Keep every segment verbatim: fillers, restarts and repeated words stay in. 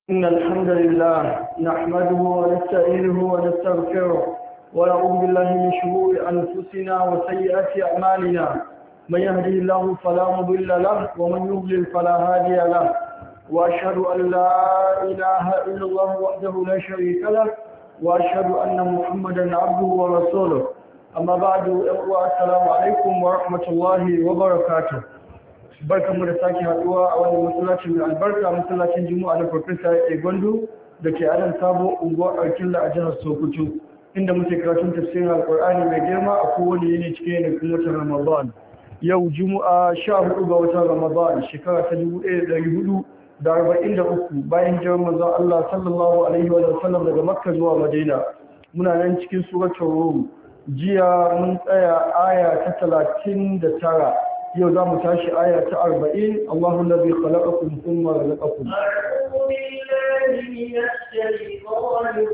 إن الحمد لله نحمده ونستعينه ونستغفره ونعوذ بالله من شرور أنفسنا وسيئات أعمالنا من يهده الله فلا مضل له ومن يضلل فلا هادي له وأشهد أن لا إله إلا الله وحده لا شريك له وأشهد أن محمدا عبده ورسوله أما بعد السلام عليكم ورحمة الله وبركاته. Barkanmu da sake haduwa a wannan masallacin mai albarka masallacin Juma'a na Professor Egondu da ke anan sabo unguwar Arkilla a jihar Sokoto inda muke karatun tafsirin Alkur'ani mai girma a kowane yini cikin yanayin watan Ramadan. Yau Juma'a sha hudu ga watan Ramadan shekara ta dubu ɗaya da ɗari hudu da arba'in da uku bayan hijirar manzon Allah sallallahu alaihi wa sallam daga Makka zuwa Madina. Muna nan cikin suratul Rum. Jiya mun tsaya aya ta talatin da tara. yau za mu tashi aya ta arba'in Allahu allazi khalaqakum thumma razaqakum a'udhu billahi minash shaitanir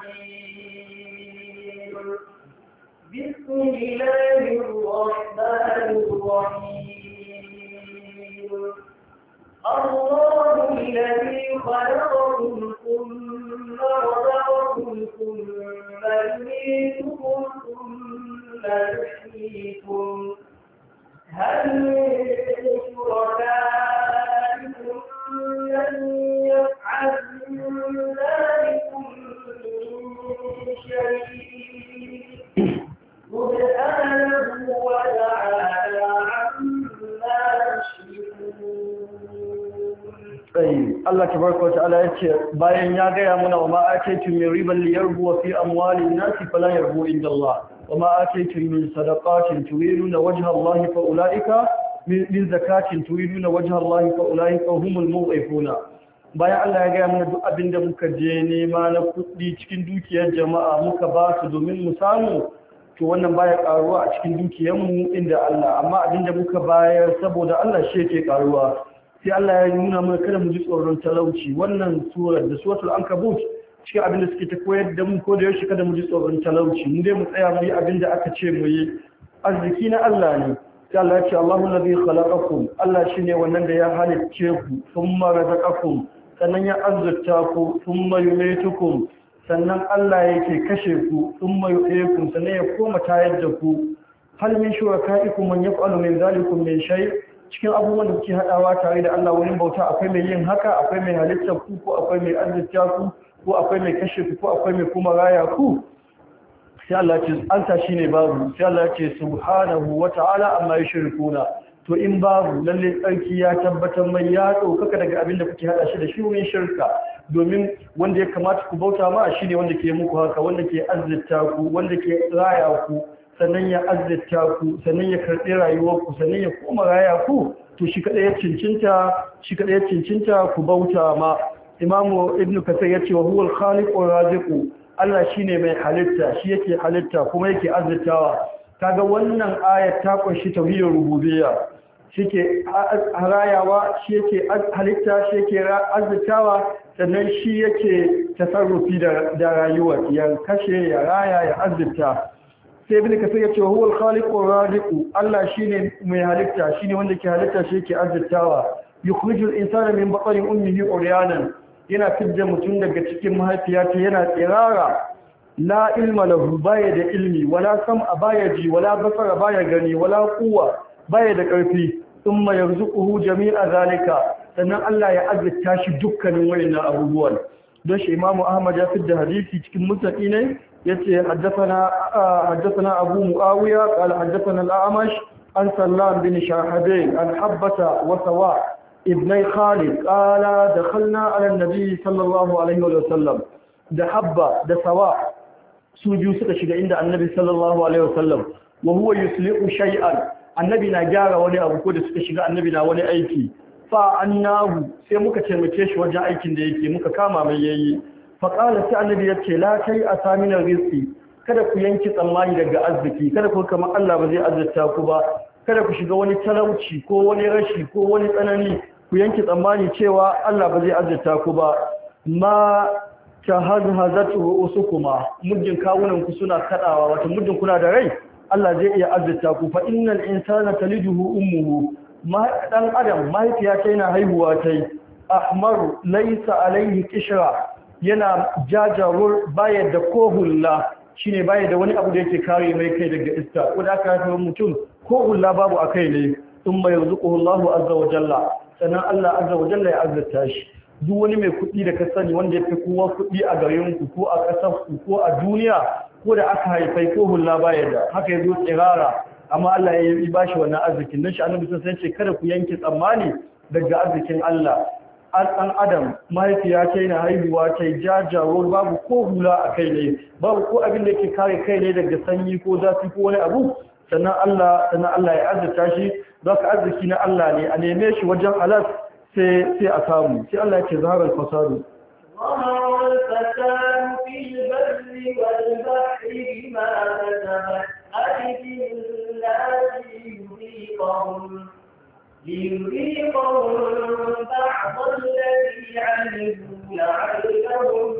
rajim bismillahir rahmanir rahim Allahu allazi khalaqakum thumma razaqakum thumma yumeetukum thumma yuhyikum هل من شركائكم من يفعل من ذلكم من شيء سبحانه وتعالى عما يشركون. Allah tabaraka wata'ala yace bayan ya gaya mana wa ma ataytu min riban liyarbu fi amwalin nasi fala yarbu inda Allah وما آتيتم من صدقات تريدون وجه الله فأولئك من زكاة تريدون وجه الله فأولئك هم المضعفون bayan Allah ya gaya mana duk abinda muka je nema na kuɗi cikin dukiyar jama'a muka ba su domin mu samu to wannan baya karuwa a cikin dukiyar mu inda Allah amma abinda muka bayar saboda Allah shi yake karuwa sai Allah ya nuna mana kada mu ji tsoron talauci wannan surar da suratul ankabut cikin abin da suke ta koyar da mu ko da yaushe kada mu ji tsoron talauci mu dai mu tsaya mu yi abin da aka ce mu yi arziki na Allah ne sai Allah ya ce Allahu allazi khalaqakum Allah shine wannan da ya halicce ku thumma razaqakum sannan ya azzata ku thumma yumeetukum sannan Allah yake kashe ku thumma yuhyikum sannan ya koma tayar da ku hal min shurakaikum man yaf'alu min zalikum min shay cikin abubuwan da kuke hadawa tare da Allah wurin bauta akwai mai yin haka akwai mai halitta ku ko akwai mai azzata ku ko akwai mai kashe ku ko akwai mai kuma raya ku sai Allah ce anta shine babu sai Allah ce subhanahu wata'ala amma yushrikuna to in babu lalle tsarki ya tabbatar mai ya daukaka daga abin da kuke hada shi da shi wurin shirka domin wanda ya kamata ku bauta ma shine wanda ke muku haka wanda ke azzata ku wanda ke raya ku sannan ya azzata ku sannan ya karbi rayuwar ku sannan ya kuma raya ku to shi kada ya cincinta shi kada ya cincinta ku bauta ma Imamu Ibn Kathir ya ce wa huwal khaliqur raziqu Allah shine mai halitta shi yake halitta kuma yake azzatawa kaga wannan ayat ta kunshi tauhidin rububiyya shike harayawa shi yake halitta shi yake azzatawa sannan shi yake tasarrufi da da rayuwa ya kashe ya raya ya azzata sai Ibn Kathir ya ce wa huwal khaliqur raziqu Allah shine mai halitta shine wanda ke halitta shi yake azzatawa yukhrijul insana min batni ummihi uryanan yana fidda mutum daga cikin mahaifiyarta yana tsirara la ilma lahu baya da ilmi wala sam'a baya ji wala basara baya gani wala quwwa baya da karfi thumma yarzuquhu jami'a zalika sannan Allah ya azurta shi dukkanin wayannan abubuwan don shi Imam Ahmad ya fidda hadisi cikin musnad ne yace haddathana haddathana Abu Muawiya qala haddathana al-A'mash an Sallam bin Shahabain an Habbata wa Sawa ابن خالد قال دخلنا على النبي صلى الله عليه وسلم ده حبة ده سواء سوجو suka shiga inda annabi sallallahu alaihi wasallam wa huwa yusli'u shay'an annabi na gyara wani abu ko da suka shiga annabi na wani aiki fa annahu sai muka taimake shi wajen aikin da yake muka kama mai yayi fa qala sai annabi yace la kai asamina rizqi kada ku yanki tsammani daga arziki kada ku kamar Allah ba zai azzata ku ba kada ku shiga wani talauci ko wani rashi ko wani tsanani ku yanki tsammani cewa Allah ba zai azzata ku ba ma tahazhazatu ru'usukuma muddin kawunan ku suna kadawa wato muddin kuna da rai Allah zai iya azzata ku fa innal insana taliduhu ummuhu ma dan adam mahaifiya ta yana haihuwa tai ahmar laysa alayhi qishra yana jajawur baya da kohulla shine baya da wani abu da yake kare mai kai daga iska ko da aka haifa mutum kohulla babu akai ne thumma yarzuquhu Allahu azza wa jalla sannan Allah azza wa jalla ya azzata shi duk wani mai kuɗi da ka sani wanda ya fi kowa kuɗi a garin ku ko a ƙasar ku ko a duniya ko da aka haifai ko hulla baya da haka ya zo tsirara amma Allah ya yi bashi wannan arzikin don shi annabi sun san ce kada ku yanke tsammani daga arzikin Allah an adam mahaifiya ta na haihuwa ta jajawar babu ko hula a kai ne babu ko abin da yake kare kai ne daga sanyi ko zafi ko wani abu sannan Allah sannan Allah ya arzita shi don ka arziki na Allah ne a neme shi wajen alas sai sai a samu sai Allah ya ce zaharar fasadu ظهر الفساد في البر والبحر بما كسبت أيدي الناس ليذيقهم ليذيقهم بعض الذي عملوا لعلهم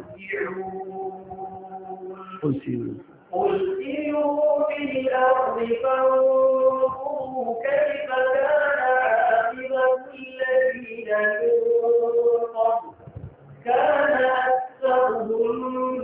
يرجعون قل سيروا قل سيروا في الأرض فانظروا كيف كان عاقبة الذين من قبل كان أكثرهم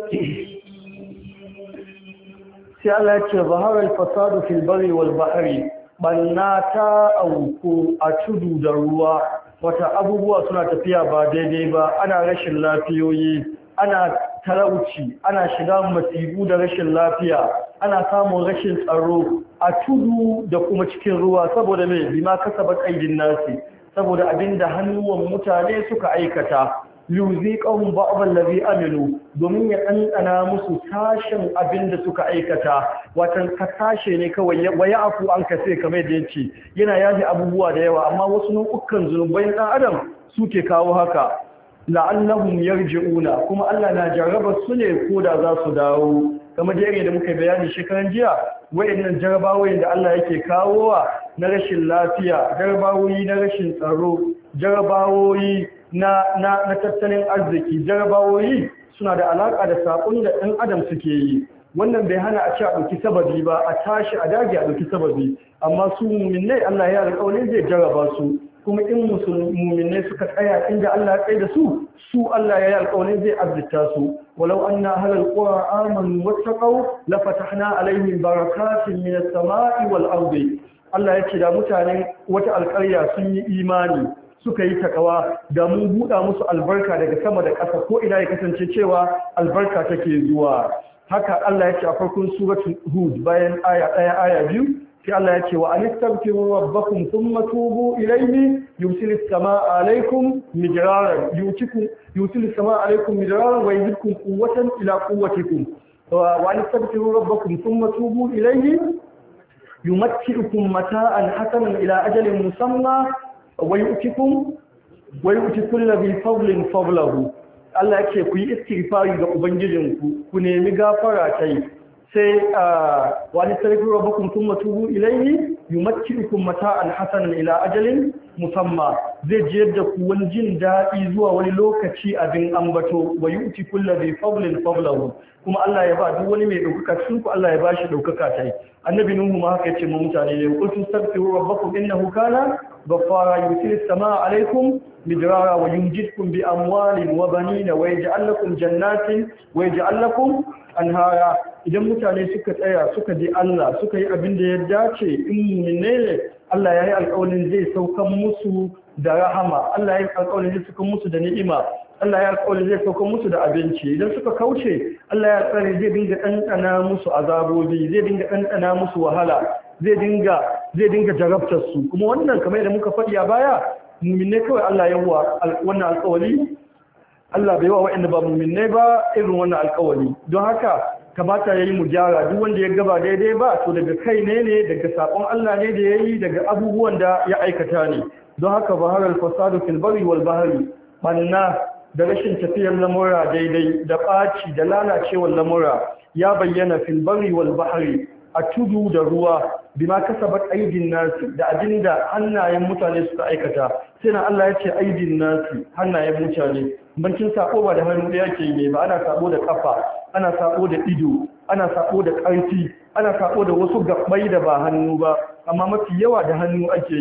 sai Allah ya ce zaharar fasadu fil bari wal bahri banna ta auku a tudu da ruwa wata abubuwa suna tafiya ba daidai ba ana rashin lafiyoyi ana talauci ana shiga masibu da rashin lafiya ana samun rashin tsaro a tudu da kuma cikin ruwa saboda me bima kasabat aidin nasi saboda abinda hannuwan mutane suka aikata yuziqahum ba'd allazi amilu domin ya ɗanɗana musu tashin abinda suka aikata watan ka tashe ne kawai waya afu an kace kamar da yace yana yaji abubuwa da yawa amma wasu nukukan zunubai dan adam suke kawo haka la'allahum yarji'una kuma Allah na jarraba su ne koda za su dawo kamar da yake da muka bayani shekaran jiya wayannan jarabawoyin da Allah yake kawowa na rashin lafiya jarabawoyi na rashin tsaro jarabawoyi na na na tattalin arziki jarabawoyi suna da alaka da sakon da ɗan adam suke yi wannan bai hana a ci a ɗauki sababi ba a tashi a dage a ɗauki sababi amma su mu'minai Allah ya alƙawarin zai jarraba su kuma in musulmi suka tsaya inda Allah ya tsaye da su su Allah ya yi alƙawarin zai azzita su walau anna ahlal qura amanu wattaqaw la fatahna alaihim barakatin minas sama'i wal ardi Allah ya ce da mutanen wata alƙarya sun yi imani suka yi takawa da mun buɗa musu albarka daga sama da ƙasa ko ina ya kasance cewa albarka take zuwa haka Allah ya ce a farkon suratul hud bayan aya ɗaya aya biyu sai Allah ya ce wa anistaghfiru rabbakum thumma tubu ilayhi yursilis samaa alaykum midraran yutikum yursilis samaa alaykum midraran wa yazidkum quwwatan ila quwwatikum wa anistaghfiru rabbakum thumma tubu ilayhi yumatti'ukum mata'an hasanan ila ajalin musamma wa yu'tikum wa yu'ti kulli bi fadlin fadlahu Allah yake ku yi istighfari ga ubangijinku ku nemi gafara tai sai wani sarki rabbakum thumma tubu ilayhi yumatti'ukum mata'an hasanan ila ajalin musamma zai jiyar da ku wani jin daɗi zuwa wani lokaci abin ambato wa yu'ti kulli bi fadlin fadlahu kuma Allah ya ba duk wani mai daukaka cikin ku Allah ya bashi daukaka tai annabi nuhu ma haka yace mu mutane ne qul tastaghfiru rabbakum innahu kana ghaffara yursilis samaa alaykum midrara wa yumjidkum bi amwalin wa banina wa yaj'al lakum jannatin wa yaj'al lakum anhara idan mutane suka tsaya suka ji Allah suka yi abin da ya dace in mu'mine ne Allah ya yi alƙawarin zai saukan musu da rahama Allah ya yi alƙawarin zai saukan musu da ni'ima Allah ya yi alƙawarin zai saukan musu da abinci idan suka kauce Allah ya tsare zai dinga ɗanɗana musu azabobi zai dinga ɗanɗana musu wahala zai dinga zai dinga jarabtar su kuma wannan kamar yadda muka faɗi a baya mu'mine kawai Allah ya wa wannan alƙawari Allah bai wa waɗanda ba mu'minai ba irin wannan alƙawari don haka kamata yayi mu gyara duk wanda ya gaba daidai ba to daga kai ne ne daga sakon Allah ne da yayi daga abubuwan da ya aikata ne don haka baharal fasadu fil bari wal bahri banna da rashin tafiyar lamura daidai da ɓaci da lalacewar lamura ya bayyana fil bari wal bahri a tudu da ruwa bima kasabat aidin nasi da abinda hannayen mutane suka aikata sai na Allah ya ce aidin nasi hannayen mutane bancin sako ba da hannu ɗaya ke ne ba ana sako da kafa ana sako da ido ana sako da ƙarfi ana sako da wasu gabbai da ba hannu ba amma mafi yawa da hannu ake yi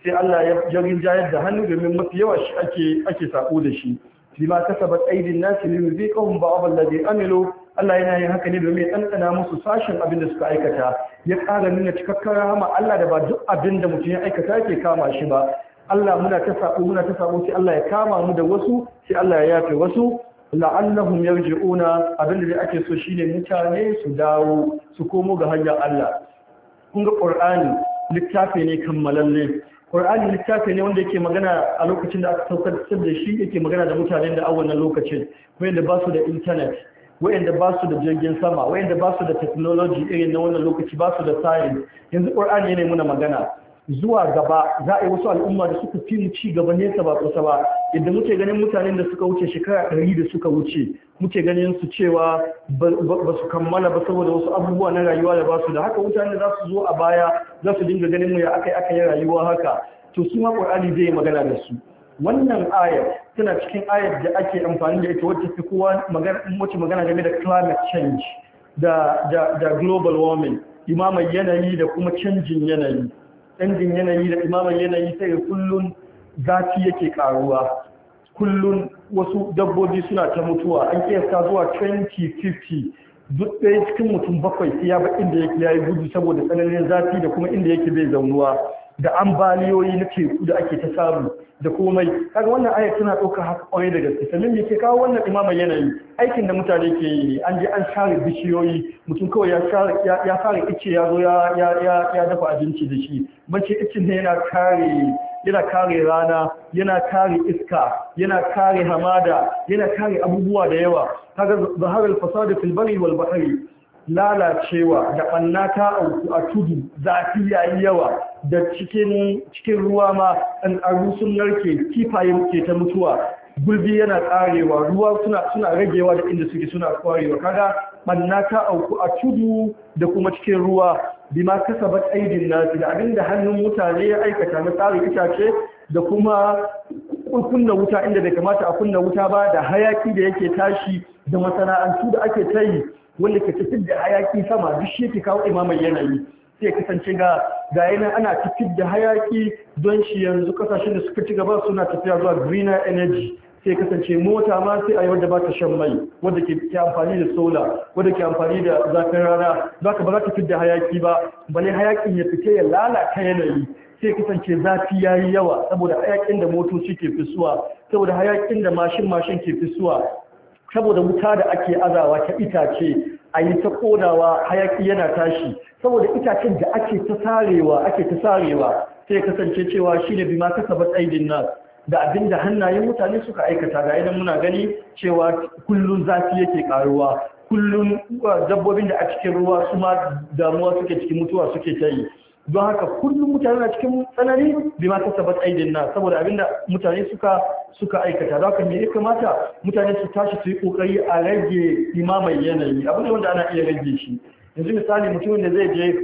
sai Allah ya jarin jayar da hannu domin mafi yawa shi ake ake sako da shi bima kasabat aydin nasi liyuziqahum ba'd alladhi amilu Allah yana yin haka ne domin ya ɗanɗana musu sashen abin da suka aikata ya ƙara nuna cikakkar rahama Allah da ba duk abin da mutum ya aikata yake kama shi ba Allah muna ta sabo muna ta sabo sai Allah ya kama mu da wasu sai Allah ya yafe wasu la'annahum yarji'una abin da ake so shine mutane su dawo su komo ga hanyar Allah kun ga Qur'ani littafi ne kammalalle Qur'ani littafi ne wanda yake magana a lokacin da aka saukar da shi yake magana da mutanen da a wannan lokacin wanda ba su da internet wayanda ba su da jirgin sama wayanda ba su da technology irin na wannan lokaci ba su da science yanzu Qur'ani ne muna magana zuwa gaba za a yi wasu al'umma da suka fi mu ci gaba nesa ba kusa ba yadda muke ganin mutanen da suka wuce shekara ɗari da suka wuce muke ganin su cewa ba su kammala ba saboda wasu abubuwa na rayuwa da ba su da haka mutanen da za su zo a baya za su dinga ganin mu ya aka yi aka yi rayuwa haka to su ma Qur'ani zai yi magana da su wannan ayar tana cikin ayar da ake amfani da ita wacce fi kowa magana wacce magana game da climate change da da da global warming imaman yanayi da kuma canjin yanayi canjin yanayi da imaman yanayi sai kullun zafi yake karuwa kullun wasu dabbobi suna ta mutuwa an kiyasta zuwa twenty fifty duk ɗaya cikin mutum bakwai sai ya ba inda yake yayi gudu saboda tsananin zafi da kuma inda yake bai zaunuwa da ambaliyoyi na teku da ake ta samu da komai kaga wannan ayat tana ɗaukar haka kwarai da gaske sannan me ke kawo wannan imaman yanayi aikin da mutane ke yi an je an share bishiyoyi mutum kawai ya share ya fara ice ya zo ya ya ya dafa abinci da shi bace icin ne yana kare yana kare rana yana kare iska yana kare hamada yana kare abubuwa da yawa kaga zaharar fasada fil bari wal bahri lalacewa da ɓannata a tudu zafi yayi yawa da cikin cikin ruwa ma ɗan aru sun narke kifaye ke ta mutuwa gulbi yana ƙarewa ruwa suna suna ragewa da inda suke suna kwarewa kaga ɓannata a tudu da kuma cikin ruwa bima kasabat aidin nasi da abinda hannun mutane ya aikata na tsarin itace da kuma kunna wuta inda bai kamata a kunna wuta ba da hayaki da yake tashi da masana'antu da ake ta yi wanda ke tafi da hayaki sama duk shi ke kawo imaman yanayi sai kasance ga ga yana ana tafi da hayaki don shi yanzu kasashen da suka ci gaba suna tafiya zuwa greener energy sai kasance mota ma sai a yi wadda ba ta shan mai wadda ke amfani da sola wadda ke amfani da zafin rana za ka ba za ta fi da hayaki ba bale hayakin ya fita ya lalata yanayi sai kasance zafi ya yi yawa saboda hayakin da motoci ke fisuwa saboda hayakin da mashin mashin ke fisuwa saboda wuta da ake azawa ta itace a yi ta kodawa hayaki yana tashi saboda itacen da ake ta sarewa ake ta sarewa sai kasance cewa shine bima kasabat aidin nas da abinda hannayen mutane suka aikata ga idan muna gani cewa kullun zafi yake karuwa kullun dabbobin da a cikin ruwa su ma damuwa suke cikin mutuwa suke ta yi don haka kullum mutane na cikin tsanani bima kasabat aidin nas saboda abinda mutane suka suka aikata don haka me ya kamata mutane su tashi su yi kokari a rage imaman yanayi abu ne wanda ana iya rage shi yanzu misali mutumin da zai je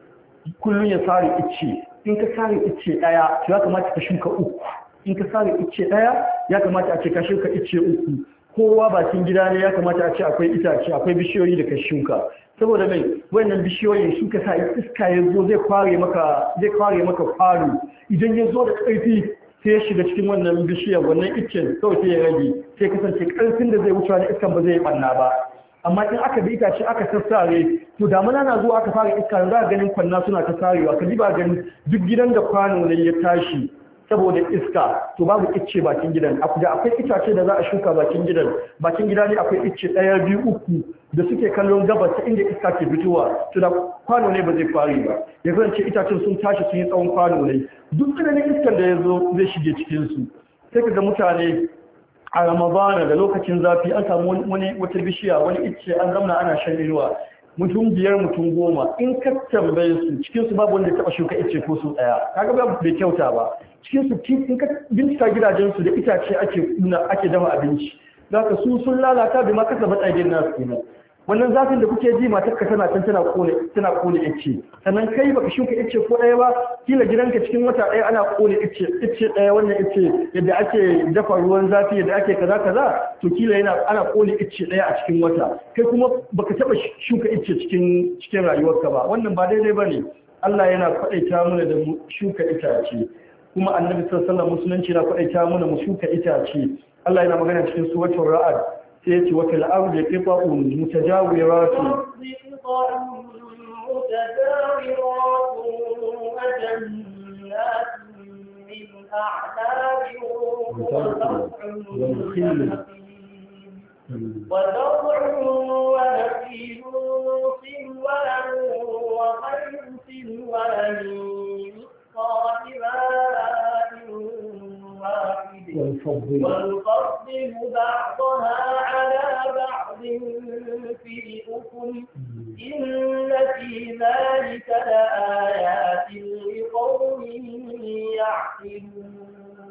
kullum ya sare icce in ka sare icce daya to ya kamata ka shuka uku in ka sare icce daya ya kamata a ce ka shuka icce uku kowa bakin gida ne ya kamata a ce akwai itace akwai bishiyoyi da ka shuka saboda mai wannan bishiyoyin shuka sa iska ya zo zai kware maka zai kware maka faru idan ya zo da ƙarfi sai ya shiga cikin wannan bishiyar wannan iccen kawai sai ya rage sai kasance ƙarfin da zai wuce da iskan ba zai yi ɓanna ba amma in aka bi itace aka sassare to damuna na zuwa aka fara iska za a ganin kwanna suna ta sarewa ka ji ba gani duk gidan da kwano ne ya tashi saboda iska to babu icce bakin gidan da akwai itace da za a shuka bakin gidan bakin gida ne akwai icce ɗaya biyu uku da suke kallon gabas ta inda iska ke fitowa to da kwano ne ba zai fari ba ya kasance itacen sun tashi sun yi tsawon kwano ne duk tsananin iskan da ya zo zai shige cikinsu sai ka ga mutane a ramadana da lokacin zafi an samu wani wata bishiya wani icce an zamna ana shan inuwa mutum biyar mutum goma in ka tambaye su cikin su babu wanda ya taba shuka icce ko su daya kaga ba bai kyauta ba cikin su in ka bincika gidajen su da itace ake kuna ake dafa abinci zaka su sun lalata bi ma kasa batsaidin nasu kenan wannan zafin da kuke ji matar ka tana can tana kone tana kone icce sannan kai baka shuka icce ko daya ba kila gidanka cikin wata daya ana kone icce icce daya wannan icce yadda ake dafa ruwan zafi yadda ake kaza kaza to kila yana ana kone icce daya a cikin wata kai kuma baka taba shuka icce cikin cikin rayuwarka ba wannan ba daidai bane Allah yana faɗaita mana da shuka itace kuma annabi sallallahu alaihi wasallam musulunci na kwaita mana mu shuka itace Allah yana magana cikin suratul ra'd sai ya ce wa fil ardi qita'un mutajawiratun وزرع ونخيل صنوان وغير صنوان يسقى بماء واحد ونفضل بعضها على بعض في الأكل إن في ذلك لآيات لقوم يعقلون.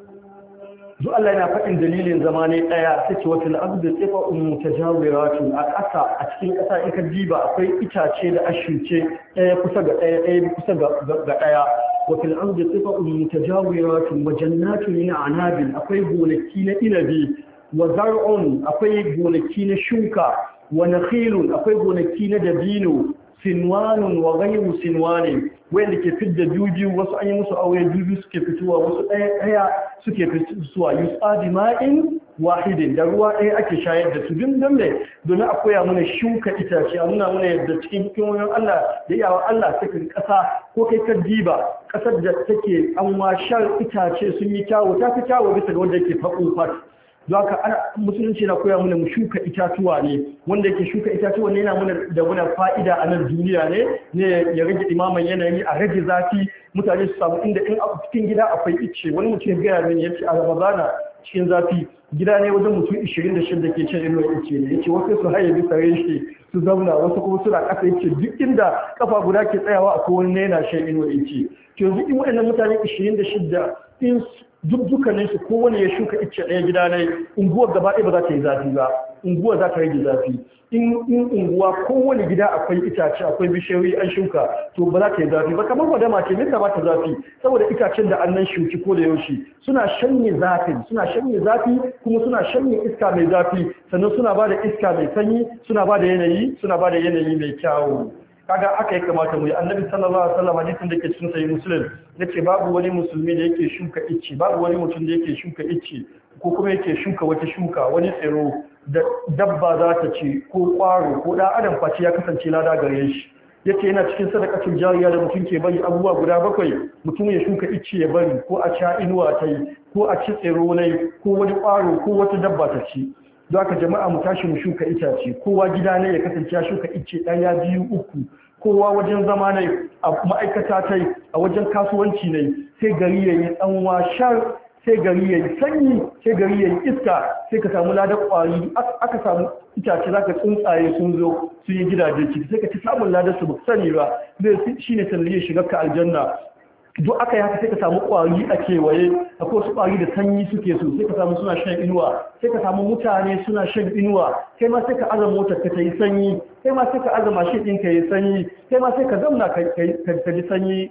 Zu Allah yana faɗin dalilin zamani ɗaya ta ce wata al'abdu tsifa'un mutajawiratun a ƙasa a cikin ƙasa in ka diba akwai itace da ashuce ɗaya kusa ga ɗaya ɗaya kusa ga ɗaya wata al'abdu tsifa'un mutajawiratun wa jannatun min anabin akwai gonaki na inabi wa zar'un akwai gonaki na shuka wa nakhilun akwai gonaki na dabino sinwanun wa ghayru sinwanin wanda ke fidda biyu wasu an yi musu aure biyu suke fitowa wasu ɗaya ɗaya suke fitowa yusadi ma'in wahidin da ruwa ɗaya ake shayar da su din dan ne domin a koya mana shuka itace a nuna mana yadda cikin hikimomin Allah da iyawa Allah take ƙasa ko kai ka diba ƙasar da take an washar itace sun yi kyawu ta fi kyawu bisa ga wanda yake faɗo fat don haka ana musulunci na koya mana mu shuka itatuwa ne wanda yake shuka itatuwa ne yana mana da wani fa'ida a nan duniya ne ne ya rage imaman yanayi a rage zafi mutane su samu inda in a cikin gida akwai icce wani mutum ya gaya mini yace a Ramadana cikin zafi gida ne wajen mutum ishirin da shida ke cin inuwar icce ne yace wasu su haye bisa reshe su zauna wasu kuma suna ƙasa yace duk inda kafa guda ke tsayawa akwai wani ne yana shan inuwar icce to yanzu in waɗannan mutane ishirin da shida in duk dukkanin su kowane ya shuka icce ɗaya gida ne unguwar gaba ɗaya ba za ta yi zafi ba unguwar za ta rage zafi in unguwa kowane gida akwai itace akwai bishiyoyi an shuka to ba za ta yi zafi ba kamar wadama ce nesa ba ta zafi saboda itacen da annan shuki ko da yaushe suna shanye zafi suna shanye zafi kuma suna shanye iska mai zafi sannan suna ba da iska mai sanyi suna ba da yanayi suna ba da yanayi mai kyawu kaga aka yi kamata mu yi annabi sallallahu alaihi wasallam hadisin da ke cikin sahih muslim yace babu wani musulmi da yake shuka icce babu wani mutum da yake shuka icce ko kuma yake shuka wata shuka wani tsiro da dabba za ta ci ko kwaro ko da adam face ya kasance lada gare shi yace yana cikin sadaqatul jariya da mutum ke bari abubuwa guda bakwai mutum ya shuka icce ya bari ko a sha inuwa ta yi ko a ci tsiro ne ko wani kwaro ko wata dabba ta ci don haka jama'a mu tashi mu shuka itace kowa gida ne ya kasance ya shuka icce ɗaya biyu uku kowa wajen zama ne a ma'aikata ta a wajen kasuwanci ne sai gari ya yi tsanwa shar sai gari ya yi sanyi sai gari ya yi iska sai ka samu ladar ƙwari aka samu itace za ka tsuntsaye sun zo su yi gidaje ciki sai ka ci samun ladar su ba sani ba zai shi ne sanadiyar shigar ka aljanna duk aka yi haka sai ka samu ƙwari a kewaye akwai wasu ƙwari da sanyi suke so sai ka samu suna shan inuwa sai ka samu mutane suna shan inuwa kai ma sai ka azama motar ka ta yi sanyi kai ma sai ka azama shi ɗin ka yi sanyi kai ma sai ka zamna ka ji sanyi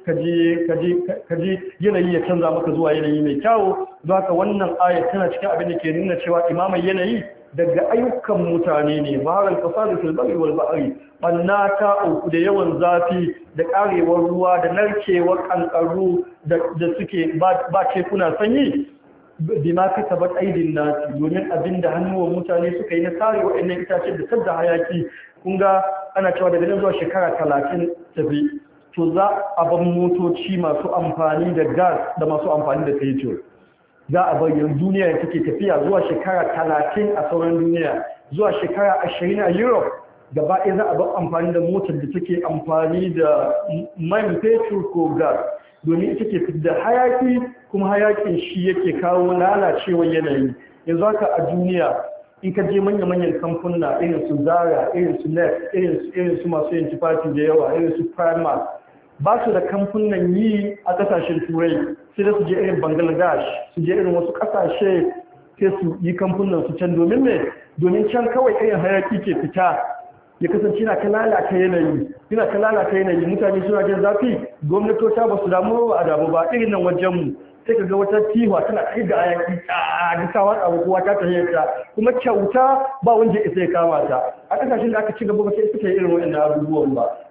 ka ji yanayi ya canza maka zuwa yanayi mai kyawu za ka wannan ayat tana cikin abin da ke nuna cewa imamai yanayi daga ayyukan mutane ne maharar fasadu fil bari wal ba'ri banna ta uku da yawan zafi da karewar ruwa da narkewar kankaru da suke ba tekuna sanyi bima kasabat aidin nasi domin abinda hannuwan mutane suka yi na sare waɗannan itacen da sadda hayaki kun ga ana cewa daga nan zuwa shekara talatin tafi to za a ban motoci masu amfani da gas da masu amfani da fetur za a bayyana duniya da take tafiya zuwa shekara talatin a sauran duniya zuwa shekara ashirin a Europe gaba ɗaya za a bar amfani da motar da take amfani da man fetur ko gas domin ita ke fitar da hayaki kuma hayakin shi yake kawo lalacewar yanayi yanzu haka a duniya in ka je manya-manyan kamfuna irin su Zara irin su Next irin su masu yin tufafi da yawa irin su Primark ba su da kamfunan yi a kasashen turai sai da su je irin Bangladesh su je irin wasu kasashe sai su yi kamfunan su can domin ne domin can kawai irin hayaki ke fita ya kasance na ka lalata yanayi yana ka lalata yanayi mutane suna jin zafi gwamnatota ba su damu ba a damu ba irin nan wajenmu sai ka ga wata tiwa tana kai da ayaki a duka watsa kowa ta tahiyarta kuma kyauta ba wanda isa ya kama ta a kasashen da aka ci gaba ba sai suka yi irin waɗannan abubuwan ba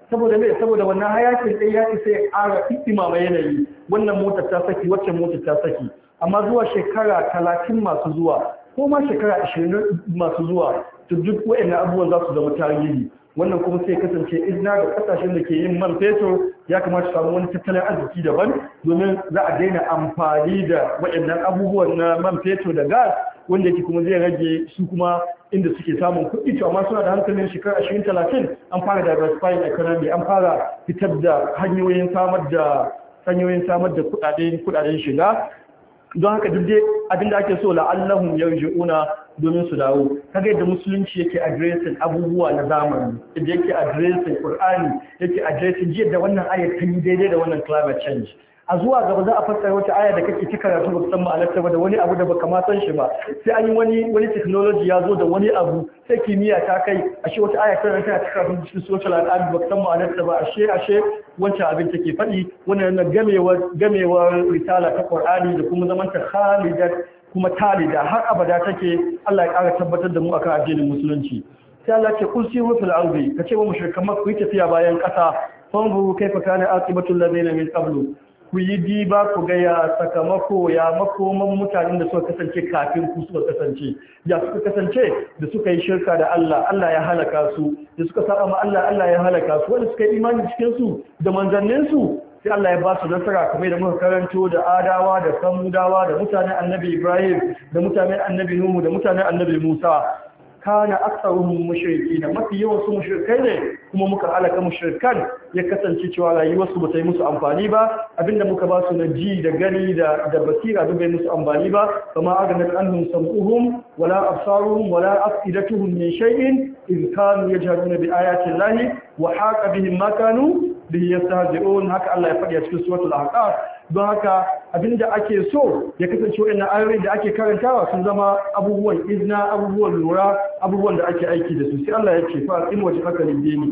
saboda me saboda wannan hayakin ɗaya ya isa ya ƙara imama yanayi wannan motar ta saki wacce motar ta saki amma zuwa shekara talatin masu zuwa ko ma shekara ashirin masu zuwa to duk waɗannan abubuwan za su zama tarihi wannan kuma sai kasance izina ga kasashen da ke yin man fetur ya kamata samu wani tattalin arziki daban domin za a daina amfani da waɗannan abubuwan na man fetur da gas wanda yake kuma zai rage su kuma inda suke samun kuɗi to amma suna da hankalin shekara ashirin talatin an fara diversifying economy an fara fitar da hanyoyin samar da hanyoyin samar da kuɗaɗen kuɗaɗen shiga don haka duk dai abinda ake so la'allahum yarji'una domin su dawo kaga yadda musulunci yake addressing abubuwa na zamani yadda yake addressing Qur'ani yake addressing jiya da wannan ayar ta yi daidai da wannan climate change a zuwa gaba za a fassara wata aya da kake ta karatu ba san ma'anarta ba da wani abu da baka ma san shi ba sai an yi wani wani technology ya zo da wani abu sai kimiyya ta kai ashe wata aya tana tana ta karatu cikin social al'adu baka san ma'anarta ba ashe ashe wancan abin take faɗi wannan gamewar gamewar risala ta Qur'ani da kuma zaman ta khalidat kuma talida har abada take Allah ya ƙara tabbatar da mu akan addinin musulunci sai Allah ce kul siru fil ardi kace wa mushrikan makka ku yi tafiya bayan ƙasa fanzuru kaifa kana aqibatul ladina min qablu ku yi diba ku ga ya sakamako ya makoman mutanen da suka kasance kafin ku suka kasance ya suka kasance da suka yi shirka da Allah Allah ya halaka su da suka saba ma Allah Allah ya halaka su wanda suka yi imani cikin su da manzannin su sai Allah ya ba su nasara kamar da muka karanto da Adawa da Samudawa da mutanen Annabi Ibrahim da mutanen Annabi Nuhu da mutanen Annabi Musa kana aktsaruhum mushrikin mafi yawan su mushrikai ne kuma muka halaka mushrikan ya kasance cewa rayuwar su bata yi musu amfani ba abinda muka ba su na ji da gani da da basira duk bai musu amfani ba kama aganat anhum sam'uhum wala absaruhum wala afidatuhum min shay'in iz kanu yajhaduna bi ayati llahi wa haqa bihim ma kanu bihi yastahzi'un haka Allah ya faɗi a cikin suratul ahqaf don haka abinda ake so ya kasance wannan ayoyin da ake karantawa sun zama abubuwan izna abubuwan lura abubuwan da ake aiki da su sai Allah ya ce fa in waje haka lidini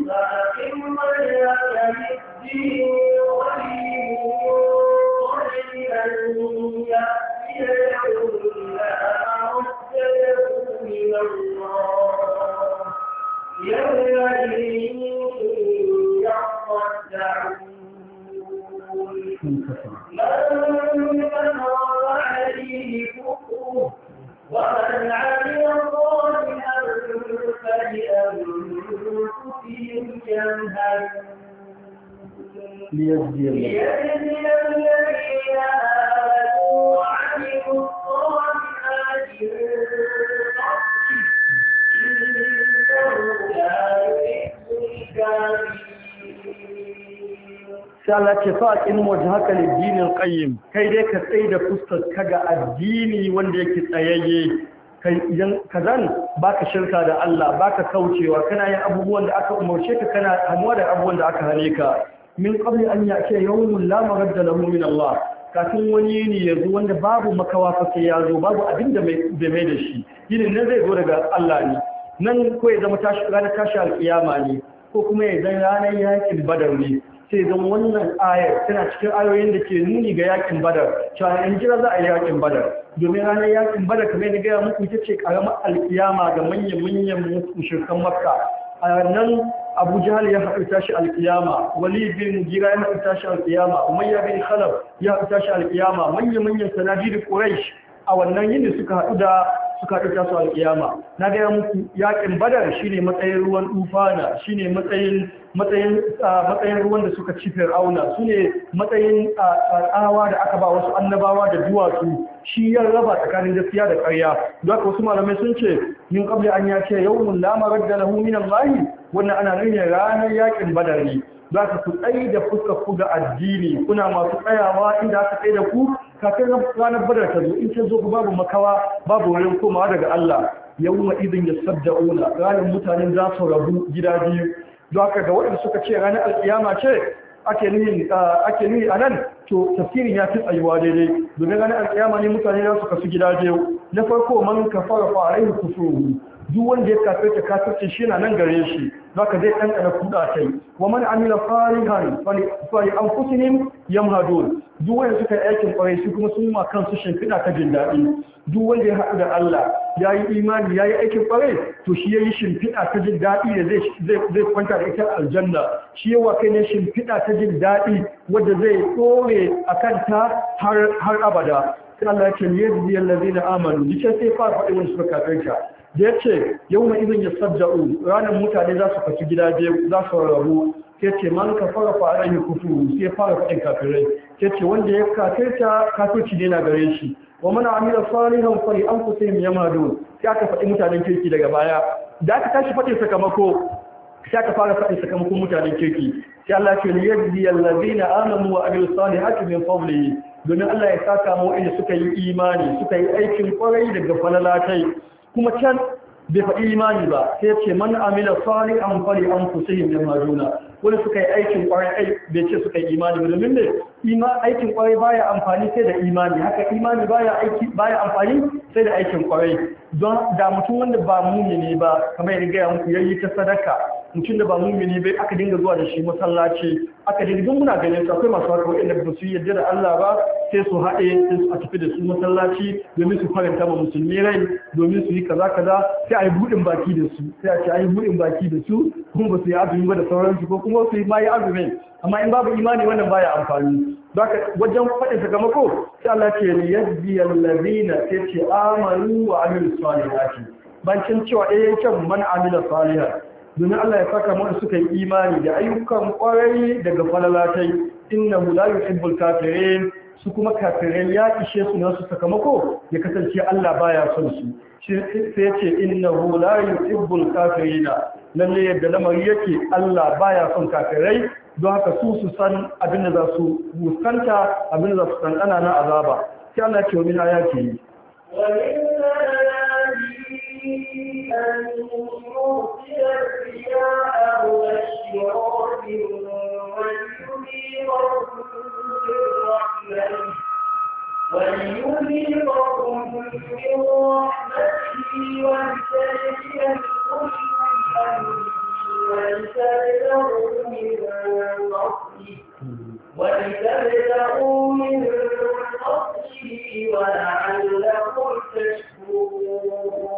من كفر عليه كفره ومن عمل صالحا فلأنفسهم يمهدون ليجزي الذين آمنوا وعملوا الصالحات إنه لا يحب الكافرين sai Allah ce fa in wajhaka lid-dinil qayyim kai dai ka tsaye da fuskar ka ga addini wanda yake tsayayye kai idan kazan baka shirka da Allah baka kaucewa kana yin abubuwan da aka umarce ka kana hamuwa da abubuwan da aka hane ka min qabli an ya'ti yawmun la maradda lahu min Allah kafin wani yini ya zo wanda babu makawa fa sai ya zo babu abin da mai da mai da shi yinin nan zai zo daga Allah ne nan ko ya zama tashi ranar tashi alkiyama ne ko kuma ya zama ranar yakin badar ne sai zan wannan ayar tana cikin ayoyin da ke nuni ga yakin badar cewa in jira za a yi yakin badar domin ranar yakin badar kamar ni gaya muku ita ce karamar alkiyama ga manyan-manyan mushrikan makka a nan abu jahal ya haɗu tashi alkiyama wali bin gira ya haɗu tashi alkiyama umayya bin khalaf ya haɗu tashi alkiyama manyan-manyan sanadi da quraish a wannan yini suka haɗu da suka haɗu tasu alkiyama na gaya muku yakin badar shine matsayin ruwan tufana shine matsayin matsayin matsayin ruwan da suka ci fir'auna sune matsayin tsawa da aka ba wasu annabawa da duwatsu shi ya raba tsakanin gaskiya da ƙarya don haka wasu malamai sun ce min qabli an ya ce yawmun la maradda lahu min Allah wannan ana nuna ranar yakin badar ne za ka ku tsaye da fuskar ku ga addini kuna masu tsayawa inda aka tsaye da ku kafin ranar badar ta zo in ta zo babu makawa babu wurin komawa daga Allah yawma idin yasadda'una ranar mutanen za su rabu gida biyu don haka ga waɗanda suka ce ranar alkiyama ce ake nuni ake nuni anan to tafsirin ya fi tsayuwa daidai domin ranar alkiyama ne mutane za su kasu gida biyu na farko man kafara fa alaihi kufruhu duk wanda ya kafirta kafircin shi na nan gare shi zaka zai ɗanɗana kuɗa tai wa man amila salihan fali anfusihim yamhadun duk wanda suka yi aikin kwarai su kuma sun ma kansu shimfiɗa ta jin daɗi duk wanda ya haɗu da Allah ya yi imani ya yi aikin kwarai to shi ya yi shimfiɗa ta jin daɗi da zai kwanta da ita aljanna shi yawa kai ne shimfiɗa ta jin daɗi wadda zai ɗore a kanta har abada sai Allah ya ce yadda allazina amanu dice sai fara faɗi wani suka kafirta da ya ce yau na izin ya sadda'u ranar mutane za su faci gidaje za su rarrabu sai ce man ka fara fara yin kufuru sai fara faɗin kafirai sai ce wanda ya kafirta kafirci ne na gare shi wa mana amila salihan fari an kusa yin yamado sai aka faɗi mutanen kirki daga baya da aka tashi faɗin sakamako sai aka fara faɗin sakamakon mutanen kirki sai Allah ce yadda allazina amanu wa amilus salihati min fadlihi domin Allah ya saka mu inda suka yi imani suka yi aikin kwarai daga falalatai kuma can bai faɗi imani ba sai ce man amila salihan fali anfusihim yamajuna wanda suka yi aikin kwarai bai ce suka yi imani ba domin ne aikin kwarai baya amfani sai da imani haka imani baya aiki baya amfani sai da aikin kwarai don da mutum wanda ba mumini ba kamar yadda ga muku yayi ta sadaka mutum da ba mumini bai aka dinga zuwa da shi masallaci aka dinga duk muna ganin su akwai masu haka wanda ba su yarda da Allah ba sai su haɗe sai su a tafi da su masallaci domin su faranta ma musulmi rai domin su yi kaza kaza sai a yi buɗin baki da su sai a ce a yi buɗin baki da su kuma ba su yi azumi ba da sauransu ko kuma su yi ma yi azumi amma in babu imani wannan baya amfani zaka wajen faɗin sakamako sai Allah ce yaddi allazina sai ce amanu wa amilus salihati bancin cewa eh can man amila salihan domin Allah ya saka mu suka yi imani da ayyukan kwarai daga falalatai innahu la yuhibbul kafirin su kuma kafirai ya ishe su nasu sakamako ya kasance Allah baya son su sai ya ce innahu la yuhibbul kafirina lalle yadda lamari yake Allah baya son kafirai don haka su su san abin da za su fuskanta abin da za su kankana na azaba sai Allah ya ce min ayati yi أن يرسل الرياح مبشرات وليذيقكم من رحمته ولتجري الفلك ولتبتغوا من فضله ولتبتغوا من فضله ولعلكم تشكرون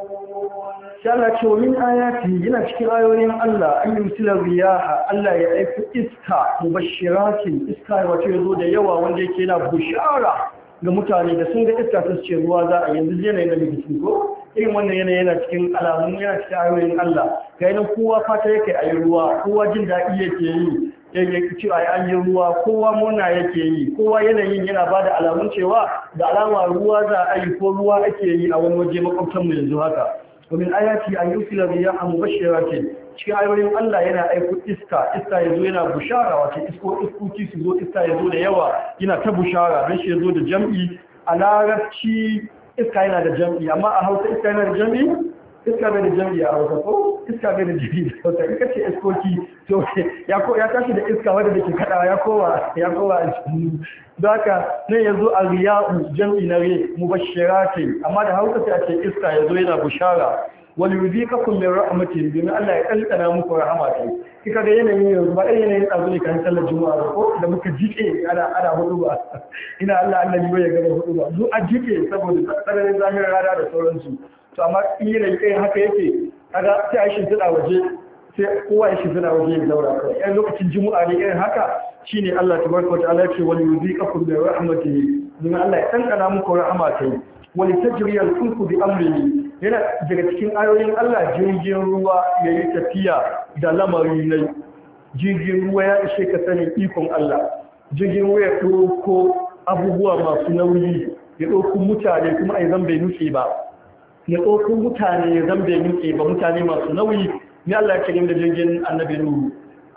Allah ce min ayati yana cikin ayoyin Allah an yusila riyaha Allah ya aika iska mubashiratin iska wato yazo da yawa wanda yake yana bushara ga mutane da sun ga iska ta ce ruwa za a yanzu yanayin da muke cikin ko irin wannan yanayi yana cikin alamun yana cikin ayoyin Allah ga yana kowa fata yake ayi ruwa kowa jin daɗi yake yi yake cewa an yi ruwa kowa murna yake yi kowa yanayin yana bada alamun cewa da alama ruwa za a yi ko ruwa ake yi a wani waje makwabtan mu yanzu haka ومن آياتي أن يرسل الرياح مبشرات cikin ayoyin Allah yana aiko iska iska yazo yana bushara wato isko iskoki su zo iska yazo da yawa yana ta bushara dan shi yazo da jam'i a larabci iska yana da jam'i amma a Hausa iska yana da jam'i iska bai da jam'i a Hausa ko iska bai da jam'i a Hausa in kace iskoki to ya ko ya tashi da iska wanda dake kadawa ya kowa ya kowa a cikin haka ne yazo a riyahu jam'i na re mubashirati amma da Hausa sai a ce iska yazo yana bushara wal yuzikakum min rahmatin bin Allah ya kalkana muku rahmati kika ga yanayin yanzu ba irin yanayin tsazo ne kan sallar juma'a ko da muka jike ana ana hudu ba ina Allah Allah ne ya gaba hudu ba zu a jike saboda tsararin zahirin rana da sauransu to amma in yanayi kai haka yake kaga sai a shi tsada waje sai kowa ya shi tsada waje ya daura kai yan lokacin juma'a ne irin haka shine Allah tabaraka wa ta'ala ya ce wal yuzikakum min rahmatihi bin Allah ya kalkana muku rahmati wal tajriya al-fulku bi amrihi yana daga cikin ayoyin Allah jirgin ruwa ya yi tafiya da lamari ne jirgin ruwa ya ishe ka sanin ikon Allah jirgin ruwa ya ɗauko abubuwa masu nauyi ya ɗauko mutane kuma a zan bai nuke ba ya ɗauko mutane ya zan bai nuke ba mutane masu nauyi ni Allah ya kirim da jirgin annabi Nuhu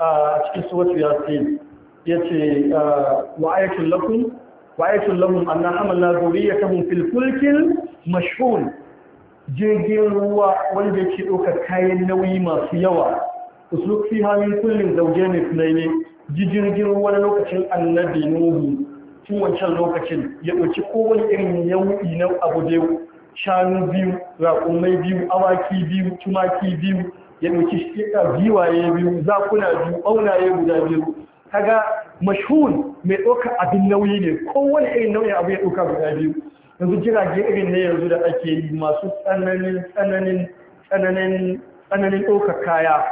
a cikin suratu Yasin yace wa ayatul lakum wa ayatul lahum anna hamalna dhurriyyatahum fil fulkil mashhun jirgin ruwa wanda yake ɗaukar kayan nauyi masu yawa usluk fi hamin kullum zauje ne tunai jirgin ruwa na lokacin annabi nuhu tun wancan lokacin ya ɗauki kowane irin nau'i na abu da shanu biyu raƙumai biyu awaki biyu tumaki biyu ya ɗauki shika giwaye biyu zakuna biyu ɓaunaye guda biyu kaga mashhun mai ɗaukar abin nauyi ne kowane irin nauyin abu ya ɗauka guda biyu yanzu jirage irin na yanzu da ake yi masu tsananin tsananin tsananin tsananin ɗaukar kaya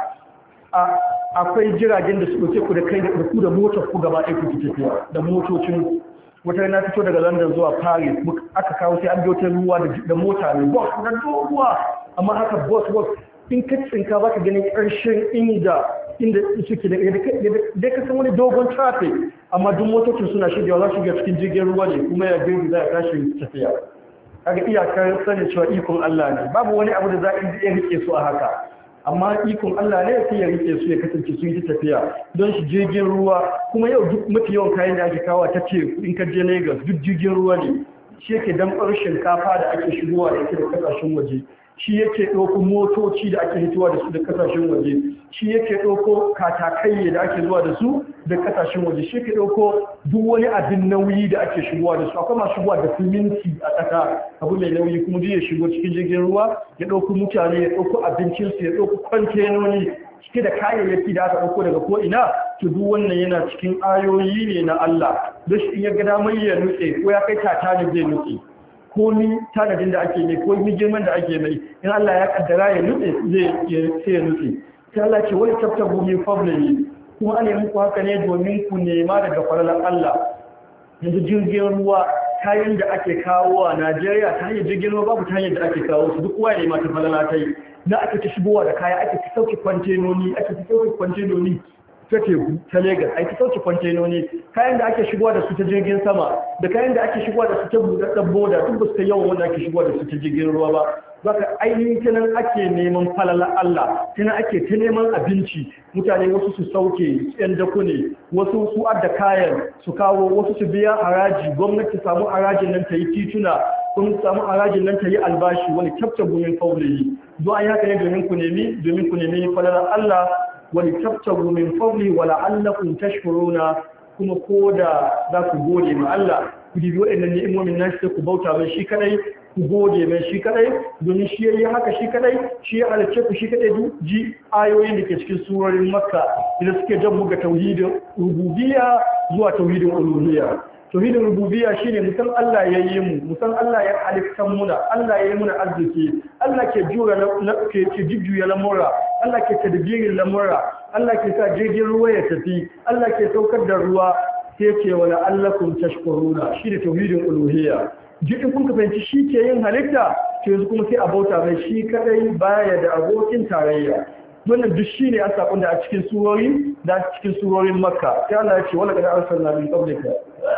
akwai jiragen da su ɗauke ku da kai da ku da motar ku gaba ɗaya ku tafiya da motocin wata na fito daga London zuwa Paris aka kawo sai an biyo ta ruwa da mota ne bus na doguwa amma haka bus bus in ka tsinka ba ka ganin ƙarshen inda inda suke da da ka san wani dogon traffic amma duk motocin suna shigewa za su shiga cikin jirgin ruwa ne kuma ya gaisu za a tashi tafiya kaga iyakar sanin cewa ikon Allah ne babu wani abu da za a iya rike su a haka amma ikon Allah ne sai ya rike su ya kasance su yi ta tafiya don shi jirgin ruwa kuma yau duk mafi yawan kayan da ake kawo ta teku in ka je Lagos duk jirgin ruwa ne shi yake damɓar shinkafa da ake shigowa da ake da kasashen waje shi yake ɗauko motoci da ake hitowa da su da kasashen waje shi yake ɗauko katakai da ake zuwa da su da kasashen waje shi yake ɗauko duk wani abin nauyi da ake shigowa da su akwai masu shigowa da siminti a ƙasa abu mai nauyi kuma duk ya shigo cikin jirgin ruwa ya ɗauko mutane ya ɗauko abincinsu ya ɗauko kwantenoni cike da kayayyaki da aka ɗauko daga ko'ina to duk wannan yana cikin ayoyi ne na Allah don shi in ya ga damar ya nutse ko ya kai tata ne zai nutse ko ni tanadin da ake mai ko ni girman da ake mai in Allah ya kaddara ya nutse zai sai ya nutse sai Allah ce wani tabtabu min fadlihi kuma ana muku haka ne domin ku nema daga falalan Allah yanzu jirgin ruwa kayan da ake kawo a Najeriya ta hanyar jirgin ruwa babu ta hanyar da ake kawo su duk kowa ne ma ta falala ta yi na ake ta shigowa da kaya ake ta sauke kwantenoni ake ta sauke kwantenoni ta teku ta Lagos ake ta sauke kwantenoni kayan da ake shigowa da su ta jirgin sama da kayan da ake shigowa da su ta buɗaɗɗen boda duk ba su ta yawan wanda ake shigowa da su ta jirgin ruwa ba zaka ainihin ta nan ake neman falala Allah ta nan ake ta neman abinci mutane wasu su sauke yan dako ne wasu su adda kayan su kawo wasu su biya haraji gwamnati samu harajin nan ta yi tituna kun samu harajin nan ta yi albashi wani tabta gumin faulihi don an haka ne domin ku nemi domin ku nemi falalar Allah wani tabta gumin faulihi wala allakum tashkuruna kuma ko da za ku gode ma Allah ku dibi waɗannan ni'imomin nashi sai ku bauta mai shi kadai ku gode mai shi kadai domin shi yayi haka shi kadai shi ya halicce ku shi kadai ji ayoyin da ke cikin surorin Makka da suke jan mu ga tauhidin rububiyya zuwa tauhidin uluhiyya tauhidin rububiyya shine musan Allah ya yi mu musan Allah ya halittan muna Allah ya yi muna arziki Allah ke jura ke ke jujjuya lamura Allah ke tadbirin lamura Allah ke sa jirgin ruwa ya tafi Allah ke saukar da ruwa sai ce wala allakum tashkuruna shine tauhidin uluhiyya jikin kun ka fahimci shi ke yin halitta to yanzu kuma sai a bauta mai shi kadai baya da abokin tarayya wannan duk shine a sakon da a cikin surori da a cikin surorin Makka sai Allah ya ce wala qad arsalna min qablika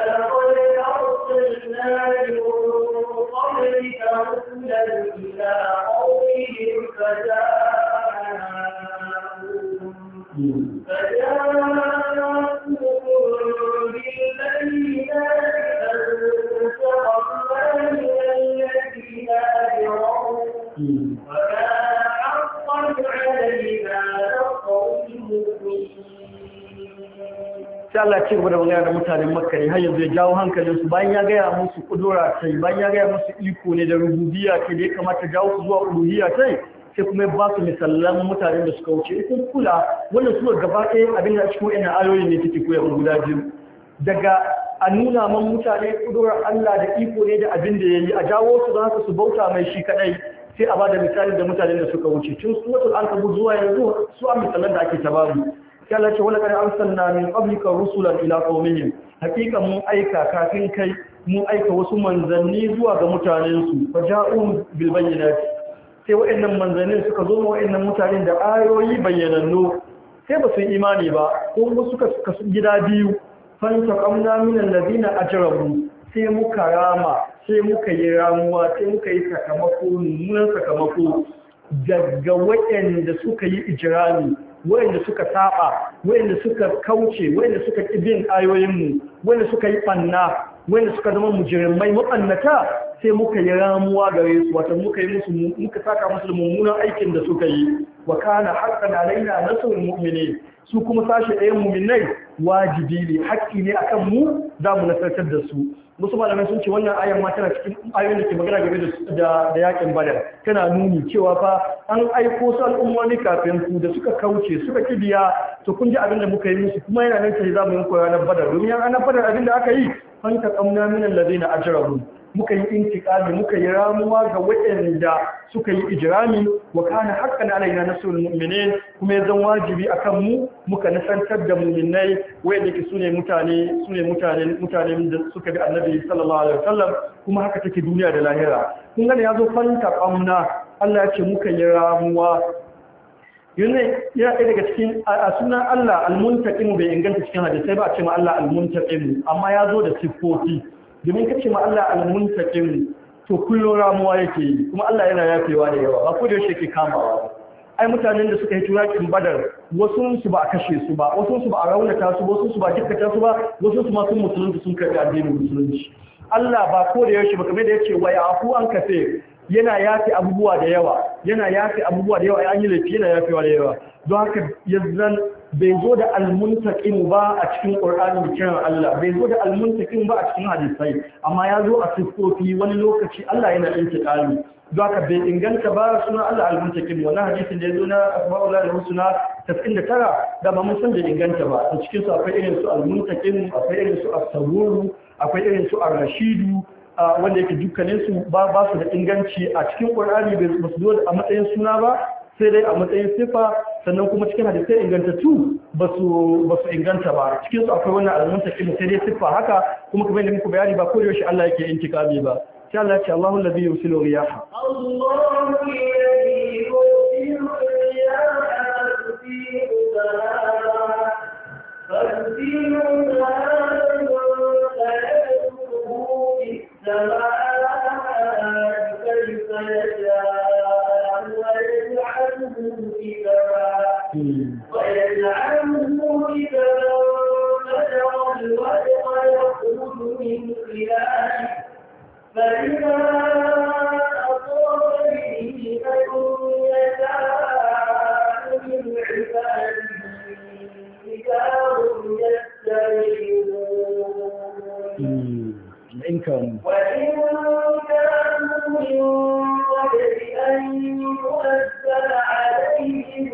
sai Allah ce gaba da magana da mutanen Makka ne har yanzu ya jawo hankalinsu bayan ya gaya musu kudura tai bayan ya gaya musu iko ne da rububiyya ce da ya kamata jawo su zuwa uluhiyya tai sai kuma ba su misalan mutanen da suka wuce kun kula wannan sura gaba ɗaya abin da cikin wannan ayoyin ne take koyar guda biyu daga a nuna man mutane kudurar Allah da iko ne da abin da yayi a jawo su don haka su bauta mai shi kadai sai a bada misalin da mutanen da suka wuce tun suratul ankabut zuwa yanzu su a misalan da ake tabaru sai Allah ce wala kad arsalna min qablika rusulan ila qaumihim hakika mun aika kafin kai mun aika wasu manzanni zuwa ga mutanen su faja'u bil bayyinati sai waɗannan manzannin suka zo waɗannan mutanen da ayoyi bayyanannu sai ba su yi imani ba ko suka kasu gida biyu fanta qamna min alladhina ajramu sai muka rama sai muka yi ramuwa sai muka yi sakamako mummunan sakamako daga waɗanda suka yi ijirami waɗanda suka saba waɗanda suka kauce waɗanda suka ƙibin ayoyinmu waɗanda suka yi ɓanna waɗanda suka zama mujirmai maɓannata sai muka yi ramuwa gare su wata muka yi musu muka saka musu da mummunan aikin da suka yi wa kana haqqan alaina nasrul mu'minin su kuma sashi ɗayan mu'minai wajibi ne haƙƙi ne akan mu za mu nasartar da su wasu malamai sun ce wannan ayar ma tana cikin ayoyin da ke magana game da da yakin badar tana nuni cewa fa an aiko su al'ummomi kafin ku da suka kauce suka kibiya to kun ji abin da muka yi musu kuma yana nan sai za mu yi koyo na badar domin an badar abin da aka yi fanta qamna min alladhina ajramu muka yi intiqami muka yi ramuwa ga waɗanda suka yi ijrami wa kana haqqan alaina nasrul mu'minin kuma ya zan wajibi akan mu muka nasantar da mu'minai wanda ke sune mutane sune mutane mutanen da suka bi annabi sallallahu alaihi wasallam kuma haka take duniya da lahira kun ga ya zo fanta qamna Allah ya ce muka yi ramuwa yana ya ɗaya daga cikin a sunan Allah al-muntaqim bai inganta cikin hadisi ba a ce ma Allah al-muntaqim amma ya zo da sifofi domin kace ma Allah al-muntaqim to kullun ramuwa yake yi kuma Allah yana yafewa da yawa ba ko da yake kamawa ai mutanen da suka yi turakin badar wasu su ba a kashe su ba wasu su ba a raunata su wasu su ba jikkata su ba wasu su ma sun musulunci sun karbi addinin musulunci Allah ba ko da yaushe ba kamar da yace wa yafu an kafe yana yafe abubuwa da yawa yana yafe abubuwa da yawa an yi laifi yana yafewa da yawa don haka yanzan bai zo da almuntaqim ba a cikin Qur'ani da kiran Allah bai zo da almuntaqim ba a cikin hadisai amma ya zo a sifofi wani lokaci Allah yana intiqami don haka bai inganta ba suna Allah almuntaqim wannan hadisin da ya zo na asma'ul da husna tas'in da tara da ba mun san da inganta ba a cikin su akwai irin su almuntaqim akwai irin su as-sabur akwai irin su ar-rashidu wanda yake dukkanin su ba ba su da inganci a cikin Qur'ani ba su zo a matsayin suna ba sai dai a matsayin sifa sannan kuma cikin hadisai ingantattu ba su ba su inganta ba cikin su akwai wannan almuntaqim sai dai sifa haka kuma kamar da muku bayani ba ko da yaushe Allah yake intikami ba sai Allah ya ce Allahu alladhi yusilu riyaha Allahu alladhi yusilu riyaha tusiru sahaba fasiru ويجعله إذا فجر الودق يخرج من خلاله فإذا أصاب به من يشاء من عباده إذا هم يستبشرون إن كانوا وإن كانوا من قبل أن ينزل عليهم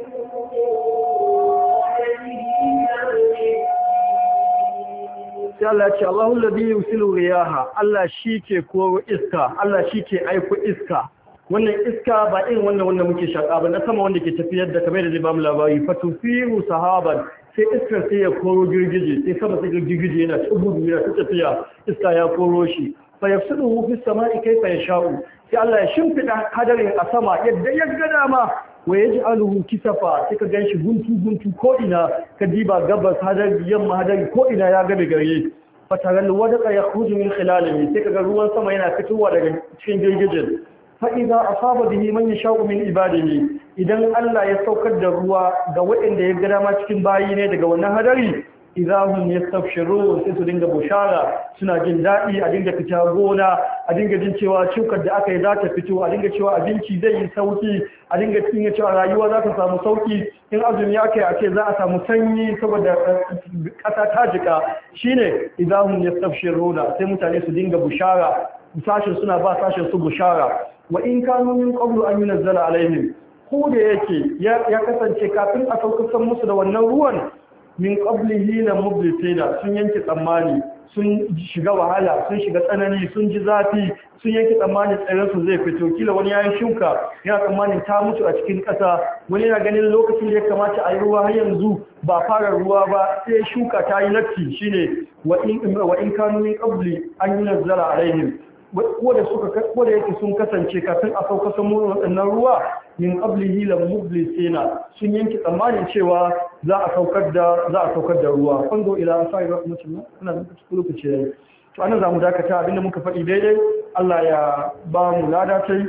Allah ce Allahu alladhi yusilu riyaha Allah shike koro iska Allah shike aiko iska wannan iska ba irin wannan wanda muke shaka ba na sama wanda ke tafiyar da kamar da zai ba mu labari fatufiru sahaban sai iskar sai ya koro girgije sai sama sai girgije yana tsubudu yana ta tafiya iska ya koro shi fa yafsuduhu fis sama'i kayfa yasha'u sai Allah ya shimfida hadarin a sama yadda ya ga dama wa yaj'aluhu kisafa sai ka ganshi guntu guntu ko ina ka diba gabas hadari yamma hadari ko ina ya gabe gare fataral wadqa yakhruju min khilalihi sai kaga ruwan sama yana fitowa daga cikin girgijin fa idza asaba bihi man yasha'u min ibadihi idan Allah ya saukar da ruwa ga waɗanda ya ga dama cikin bayi ne daga wannan hadari idahum yastabshirun sai su dinga bushara suna jin daɗi a dinga fita gona a dinga jin cewa shukar da aka yi za ta fito a dinga cewa abinci zai yi sauki a dinga cinye cewa rayuwa za ta samu sauki in azumi aka yi a ce za a samu sanyi saboda ƙasa ta jika shine idahum yastabshiruna sai mutane su dinga bushara sashin suna ba sashin su bushara wa in kanu min qablu an yunzala alaihim ko da yake ya kasance kafin a saukar musu da wannan ruwan min qablihi la mublisina sun yanke tsammani sun shiga wahala sun shiga tsanani sun ji zafi sun yanke tsammani tsaren su zai fito kila wani yayin shuka yana tsammanin ta mutu a cikin ƙasa wani yana ganin lokacin da ya kamata a yi ruwa har yanzu ba fara ruwa ba sai shuka ta yi latti shine wa in wa in kanu min qabli an yunzala alaihim ko da suka ko da yake sun kasance kafin a sauka samu waɗannan ruwa min qablihi la mublisina sun yanke tsammanin cewa za a saukar da za a saukar da ruwa fango ila sai rahmatullah ina da lokaci yayi to anan zamu dakata abinda muka faɗi daidai Allah ya ba mu lada tai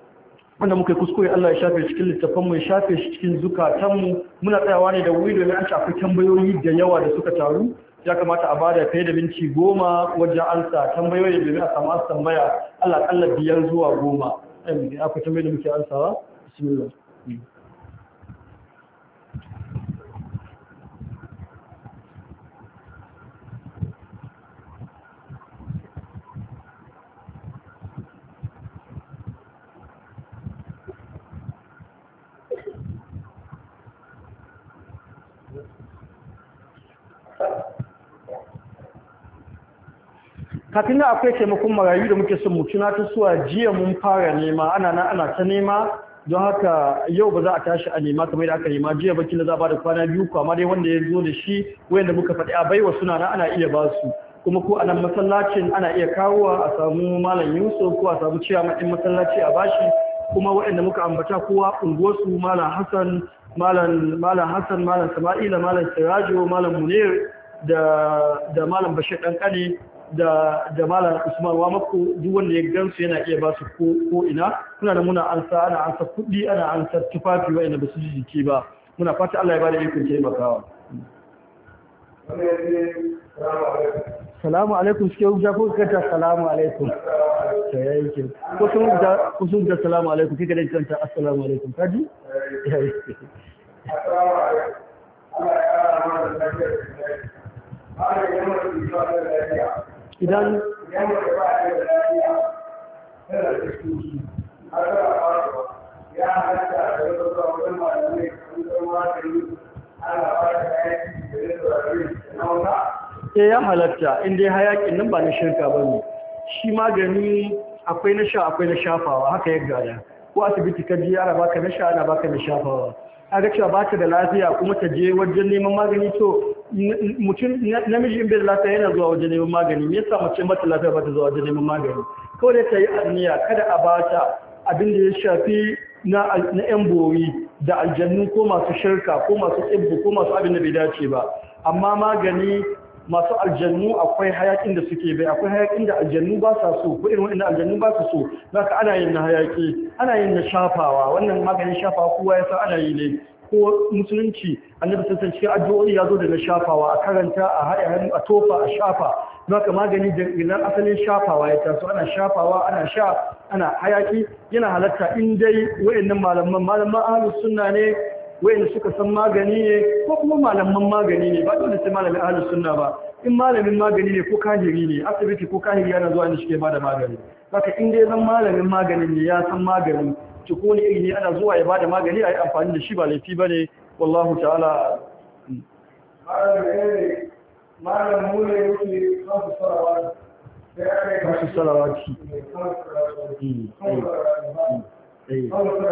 wanda muka kuskure Allah ya shafe cikin littafin mu ya shafe shi cikin zukatan mu muna tsayawa ne da wuri domin an shafi tambayoyi da yawa da suka taru ya kamata a bada fiye da minti goma wajen ansa tambayoyi domin a samu ansa tambaya Allah kalla biyar zuwa goma amin akwai tambayoyi da muke ansawa bismillah kafin na akwai taimakon marayu da muke son mu tunatar suwa jiya mun fara nema ana na ana ta nema don haka yau ba za a tashi a nema kamar da aka nema jiya ba kila za a ba da kwana biyu ko amma dai wanda ya zo da shi wanda muka faɗi a baiwa suna na ana iya ba su kuma ko a nan masallacin ana iya kawowa a samu malam Yusuf ko a samu ciyaman ɗin masallaci a bashi kuma waɗanda muka ambata kowa unguwarsu malam Hassan malam malam Hassan malam Sama'ila malam Sirajo malam Munir da da malam Bashir dan kane da da malam Usman wa mako duk wanda ya gansu yana iya ba su ko ko ina kuna da muna ansa ana ansa kudi ana ansa tufafi wa'anda ba su ji jiki ba muna fata Allah ya bada ikon taimakawa salamu alaikum suke wuja ko kanta salamu alaikum sai yake ko sun da ko sun da salamu alaikum kike da kanta assalamu alaikum kaji assalamu alaikum Allah ya kara mana lafiya Allah ya mana lafiya idan idan ba ba da lafiya kada da shi haka ya halatta da wasu wajen malamai kuma da yi ana ba da aiki da da eh ya halatta in dai hayakin nan ba na shirka bane shi magani akwai na sha akwai na shafawa haka ya gada ko asibiti ka je ana baka na sha ana baka na shafawa kaga cewa ba ta da lafiya kuma ta je wajen neman magani to mutum namiji in bai da lafiya yana zuwa wajen neman magani me yasa mace ba ta lafiya ba ta zuwa wajen neman magani kawai dai ta yi anniya kada a bata abin da ya shafi na na yan bori da aljannu ko masu shirka ko masu tsibbu ko masu abin da bai dace ba amma magani masu aljannu akwai hayakin da suke bai akwai hayakin da aljannu ba sa so ko irin wanda aljannu ba su so zaka ana yin na hayaki ana yin na shafawa wannan maganin shafawa kowa ya san ana yi ne ko musulunci annabi sun san cikin addu'o'i ya zo da na shafawa a karanta a haɗa hannu a tofa a shafa zaka magani da idan asalin shafawa ya taso ana shafawa ana sha ana hayaki yana halatta in dai wayannan malaman malaman ahlus sunna ne wayanda suka san magani ne ko kuma malaman magani ne ba dole sai malamin ahlus sunna ba in malamin magani ne ko kahiri ne asibiti ko kahiri yana zuwa inda shike bada magani haka in dai zan malamin magani ne ya san magani to ko ne iri ne ana zuwa ya bada magani ayi amfani da shi ba laifi bane wallahu ta'ala malam mu ne yake kasu salawa sai aka yi kasu salawati eh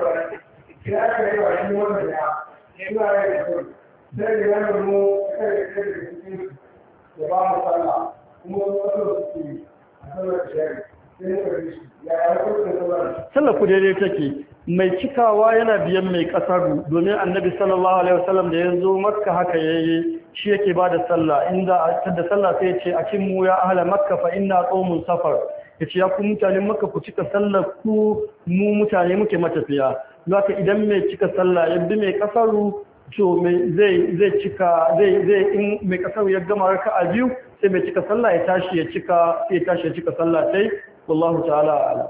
ya aka yi wa shi wanda ya suna rai da kai sai da yana mu kai da kai da cikin da ba mu sallah kuma wasu suke a sallar shari'a sai muka yi shi ya yi harkokin sallar sallar ku daidai take mai cikawa yana biyan mai kasaru domin annabi sallallahu alaihi wasallam da ya zo makka haka yayi shi yake ba da sallah inda a da sallah sai ya ce a cin mu ya ahla makka fa inna qaumun safar yace ya ku mutanen makka ku cika sallar ku mu mutane muke matafiya zaka idan mai cika sallah ya bi mai kasaru to mai zai zai cika zai zai in mai kasaru ya gama raka'a biyu sai mai cika sallah ya tashi ya cika ya tashi ya cika sallah sai wallahu ta'ala a'lam.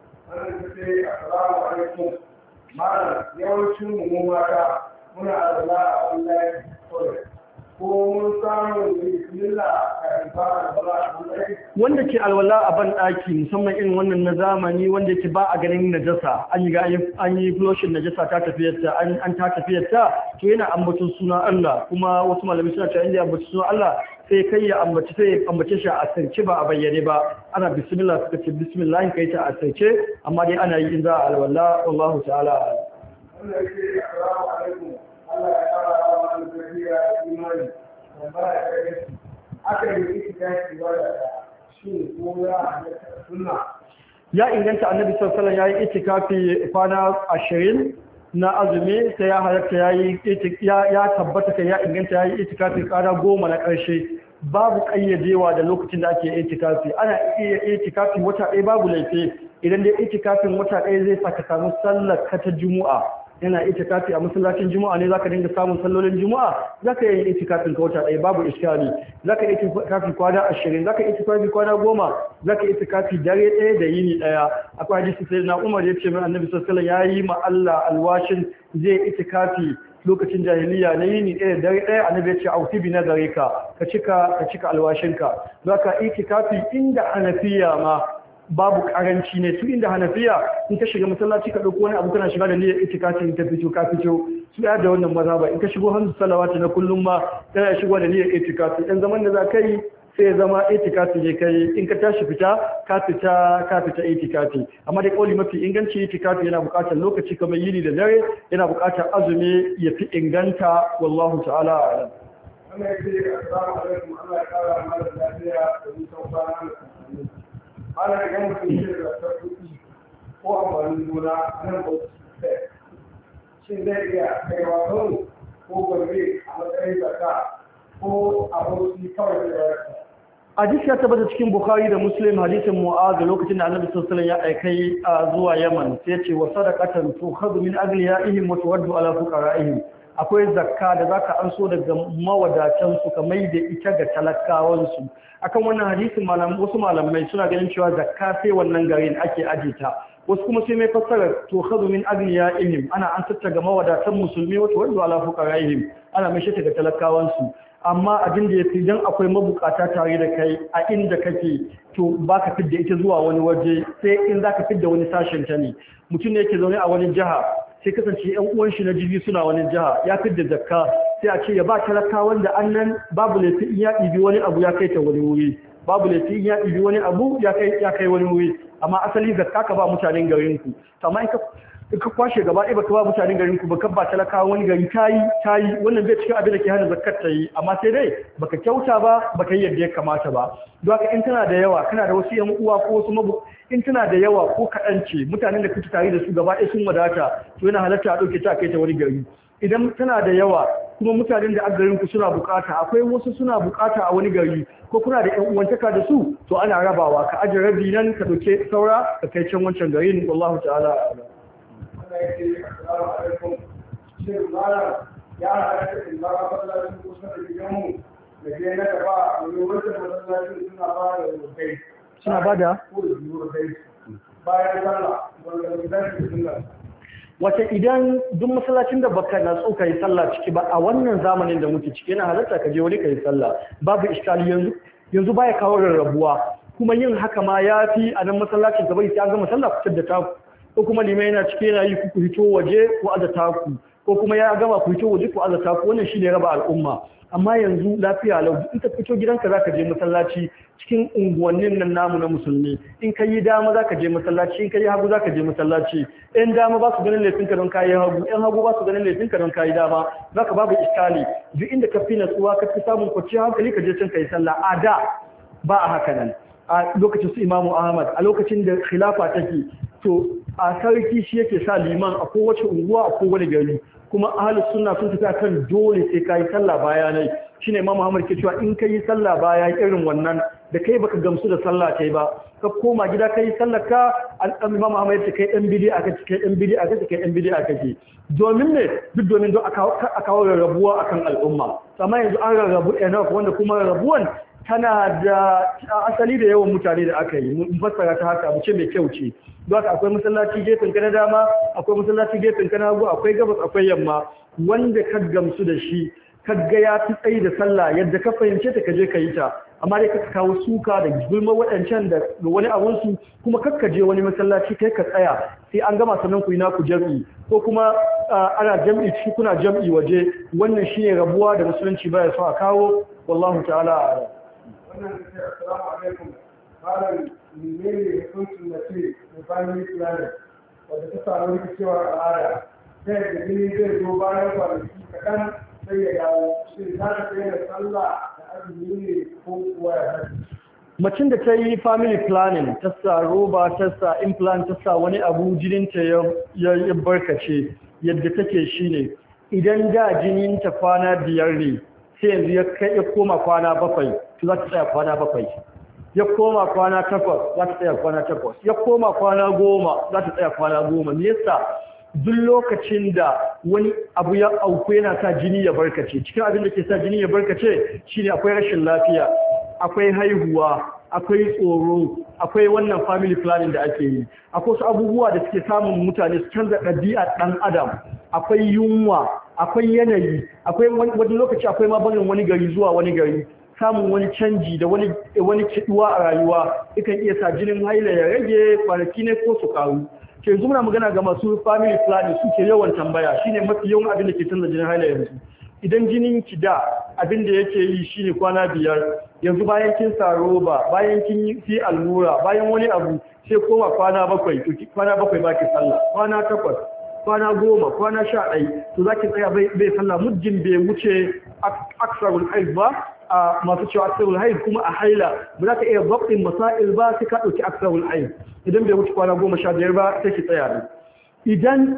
Assalamu alaikum. Malam yawancin mu mata muna da Allah ko mun samu bismillah kafin fara sallah. Wanda ke alwala a ban daki musamman irin wannan na zamani wanda yake ba a ganin najasa an yi ga an yi flushing najasa ta tafiyarta an an ta tafiyarta to yana ambaton suna Allah kuma wasu malamai suna cewa inda ya ambaci suna Allah sai kai ya ambaci sai ya ambace shi a sarki ba a bayyane ba ana bismillah suka ce bismillah kai ta a sarki amma dai ana yi in za a alwala wallahu ta'ala. Allah ya ce assalamu alaikum. Allah ya kara wa mana lafiya imani da bara da gaske aka yi itikafi wanda shi ko ya sunna ya inganta annabi sallallahu alaihi wasallam yayi itikafi kwana ashirin na azumi sai ya halatta yayi ya tabbata kai ya inganta yayi itikafi kwana goma na karshe babu kayyadewa da lokacin da ake itikafi ana iya itikafi wata ɗaya babu laifi idan dai itikafin wata ɗaya zai saka samu sallar ka ta juma'a yana itikafi a masallacin juma'a ne zaka dinga samun sallolin juma'a zaka yi itikafin ka wata ɗaya babu iskali zaka yi itikafi kwana ashirin zaka yi itikafi kwana goma zaka yi itikafi dare ɗaya da yini ɗaya akwai hadisi sai na Umar ya ce mai Annabi sallallahu alaihi wasallam yayi ma Allah alwashin zai itikafi lokacin jahiliya na yini ɗaya dare ɗaya Annabi ya ce auti bi nazari ka ka cika ka cika alwashinka zaka itikafi inda Hanafiya ma babu karanci ne su inda Hanafiya in ka shiga masallaci ka dauko wani abu kana shiga da niyyar itikafi in ta fito ka fito su ya da wannan mazhaba in ka shigo hamsu salawati na kullum ma kana shigo da niyyar itikafi dan zaman da za ka yi sai ya zama itikafi ne kai in ka tashi fita ka fita ka fita itikafi amma dai kauli mafi inganci itikafi yana buƙatar lokaci kamar yini da dare yana buƙatar azumi ya fi inganta wallahu ta'ala a'lam. Wannan yake assalamu alaikum Allah ya kara mana lafiya da mutan kwana da kamfani. Ana ga mutum shi da kuɗi ko amfanin gona nan ba shin zai iya kaiwa kan ko gobe a matsayin zakka ko aboki kawai da yarda. Hadisi ya tabbata cikin Bukhari da Muslim hadisin Mu'adh lokacin da Annabi sallallahu alaihi wasallam ya aikai zuwa Yaman sai ya ce wa sadaqatan tukhadhu min aghniyaihim wa tuwaddu ala fuqara'ihim. Akwai zakka da zaka anso daga mawadatan su ka maida ita ga talakawan su. Akan wannan hadisin malam wasu malamai suna ganin cewa zakka sai wannan garin ake ajita. Wasu kuma sai mai fassara tukhadhu min aghniyaihim ana an tattaga mawadatan musulmi wa tuwaddu ala fuqara'ihim ana mai shi ga talakawan su. Amma abin da ya fi don akwai mabukata tare da kai a inda kake to ba ka fidda ita zuwa wani waje sai in za ka fidda wani sashen ta ne mutum ne yake zaune a wani jiha sai kasance yan uwan shi na jirgi suna wani jiha ya fidda zakka sai a ce ya ba talaka wanda annan babu laifi in ya ɗibi wani abu ya kai ta wani wuri babu laifi in ya ɗibi wani abu ya kai ya kai wani wuri amma asali zakka ka ba mutanen garin ku amma in ka in ka kwashe gaba ɗaya baka ba mutanen garin ku baka ba talakawa wani gari tayi tayi wannan zai cikin abin da ke hana zakat ta yi amma sai dai baka kyauta ba baka yi yadda ya kamata ba don haka in tana da yawa kana da wasu yan uwa ko wasu mabu in tana da yawa ko kaɗan ce mutanen da kuke tare da su gaba ɗaya sun wadata to yana halatta a ɗauke ta kai ta wani gari idan tana da yawa kuma mutanen da a garin ku suna bukata akwai wasu suna bukata a wani gari ko kuna da ƴan uwantaka da su to ana rabawa ka aje rabi nan ka ɗauke saura ka kai can wancan garin wallahu ta'ala yake assalamu alaikum shin malam ya halatta in ba masallacin kusa da gidanmu da ke na gaba domin wancan masallacin suna ba da rukai suna ba da ko da rukai bayan sallah wanda rukai su suna wace idan duk masallacin da baka na so kai sallah ciki ba a wannan zamanin da muke ciki yana halatta ka je wani kai sallah babu iskali yanzu yanzu baya kawo rarrabuwa kuma yin haka ma yafi a nan masallacin gaba sai an gama sallah fitar da taku ko kuma limai yana cike yana yi ku hito waje ko azata ku ko kuma ya gama ku hito waje ko azata ku wannan shine raba al'umma amma yanzu lafiya lau in ka fito gidanka zaka je masallaci cikin unguwannin nan namu na musulmi in ka yi dama zaka je masallaci in ka yi hagu zaka je masallaci in dama ba su ganin laifinka don kayi hagu in hagu ba su ganin laifinka don kayi dama zaka babu iskali duk inda ka fi natsuwa ka fi samun kwanciyar hankali ka je can ka yi sallah a da ba a haka nan a lokacin su Imamu Ahmad a lokacin da khilafa take to a sarki shi yake sa liman a kowace unguwa a kowane gari kuma ahlus sunna sun tafi kan dole sai kai sallah baya ne shine Imam Muhammad ke cewa in kai sallah baya irin wannan da kai baka gamsu da sallah kai ba ka koma gida kai sallar ka al-Imam Muhammad ya ce kai dan bid'a ka kai dan bid'a ka kai dan bid'a kake domin ne duk domin don aka kawo rarrabuwa akan al'umma amma yanzu an rarrabu enough wanda kuma rarrabuwan tana da asali da yawan mutane da aka yi mun fassara ta haka mu ce mai kyau ce don haka akwai masallaci gefen ka na dama akwai masallaci gefen ka na hagu akwai gabas akwai yamma wanda ka gamsu da shi ka ga ya fi tsayi da sallah yadda ka fahimce ta ka je ka yi ta amma dai ka kawo suka da gulma waɗancan da wani abun su kuma kakka je wani masallaci kai ka tsaya sai an gama sannan ku yi naku jam'i ko kuma ana jam'i ciki kuna jam'i waje wannan shine rabuwa da musulunci baya so a kawo wallahu ta'ala a'lam. wannan da ke assalamu alaikum malam menene hukuncin da ce da family planning wadda ta samu rikicewar al'ada sai da jini zai zo bayan kwanaki kaɗan sai ya dawo shi za ta tsaye da sallah da azumi ne ko kuwa ya haɗu. Macin da ta yi family planning ta sa roba ta sa implant ta sa wani abu jininta ya barkace yadda take shine idan da jininta kwana biyar ne sai yanzu ya koma kwana bakwai to za ta tsaya kwana bakwai ya koma kwana takwas za ta tsaya kwana takwas ya koma kwana goma za ta tsaya kwana goma me yasa duk lokacin da wani abu ya auku yana sa jini ya barkace cikin abin da ke sa jini ya barkace shine akwai rashin lafiya akwai haihuwa akwai tsoro akwai wannan family planning da ake yi akwai wasu abubuwa da suke samun mutane su canza ɗabi'ar ɗan adam akwai yunwa akwai yanayi akwai wani lokaci akwai ma barin wani gari zuwa wani gari samun wani canji da wani wani kiduwa a rayuwa yakan iya sa jinin haila ya rage kwanaki ne ko su karu ke yanzu muna magana ga masu family planning suke yawan tambaya shine mafi yawan abin da ke canza jinin haila yanzu idan jinin ki da abin da yake yi shine kwana biyar yanzu bayan kin sa roba bayan kin yi allura bayan wani abu sai koma kwana bakwai to kwana bakwai baki sallah kwana takwas kwana goma kwana sha ɗaya to zaki tsaya bai sallah muddin bai wuce aksarul haid ba a masu cewa aksarul haid kuma a haila ba za ka iya babin masail ba sai ka ɗauki aksarul haid idan bai wuce kwana goma sha biyar ba sai ki tsaya ne idan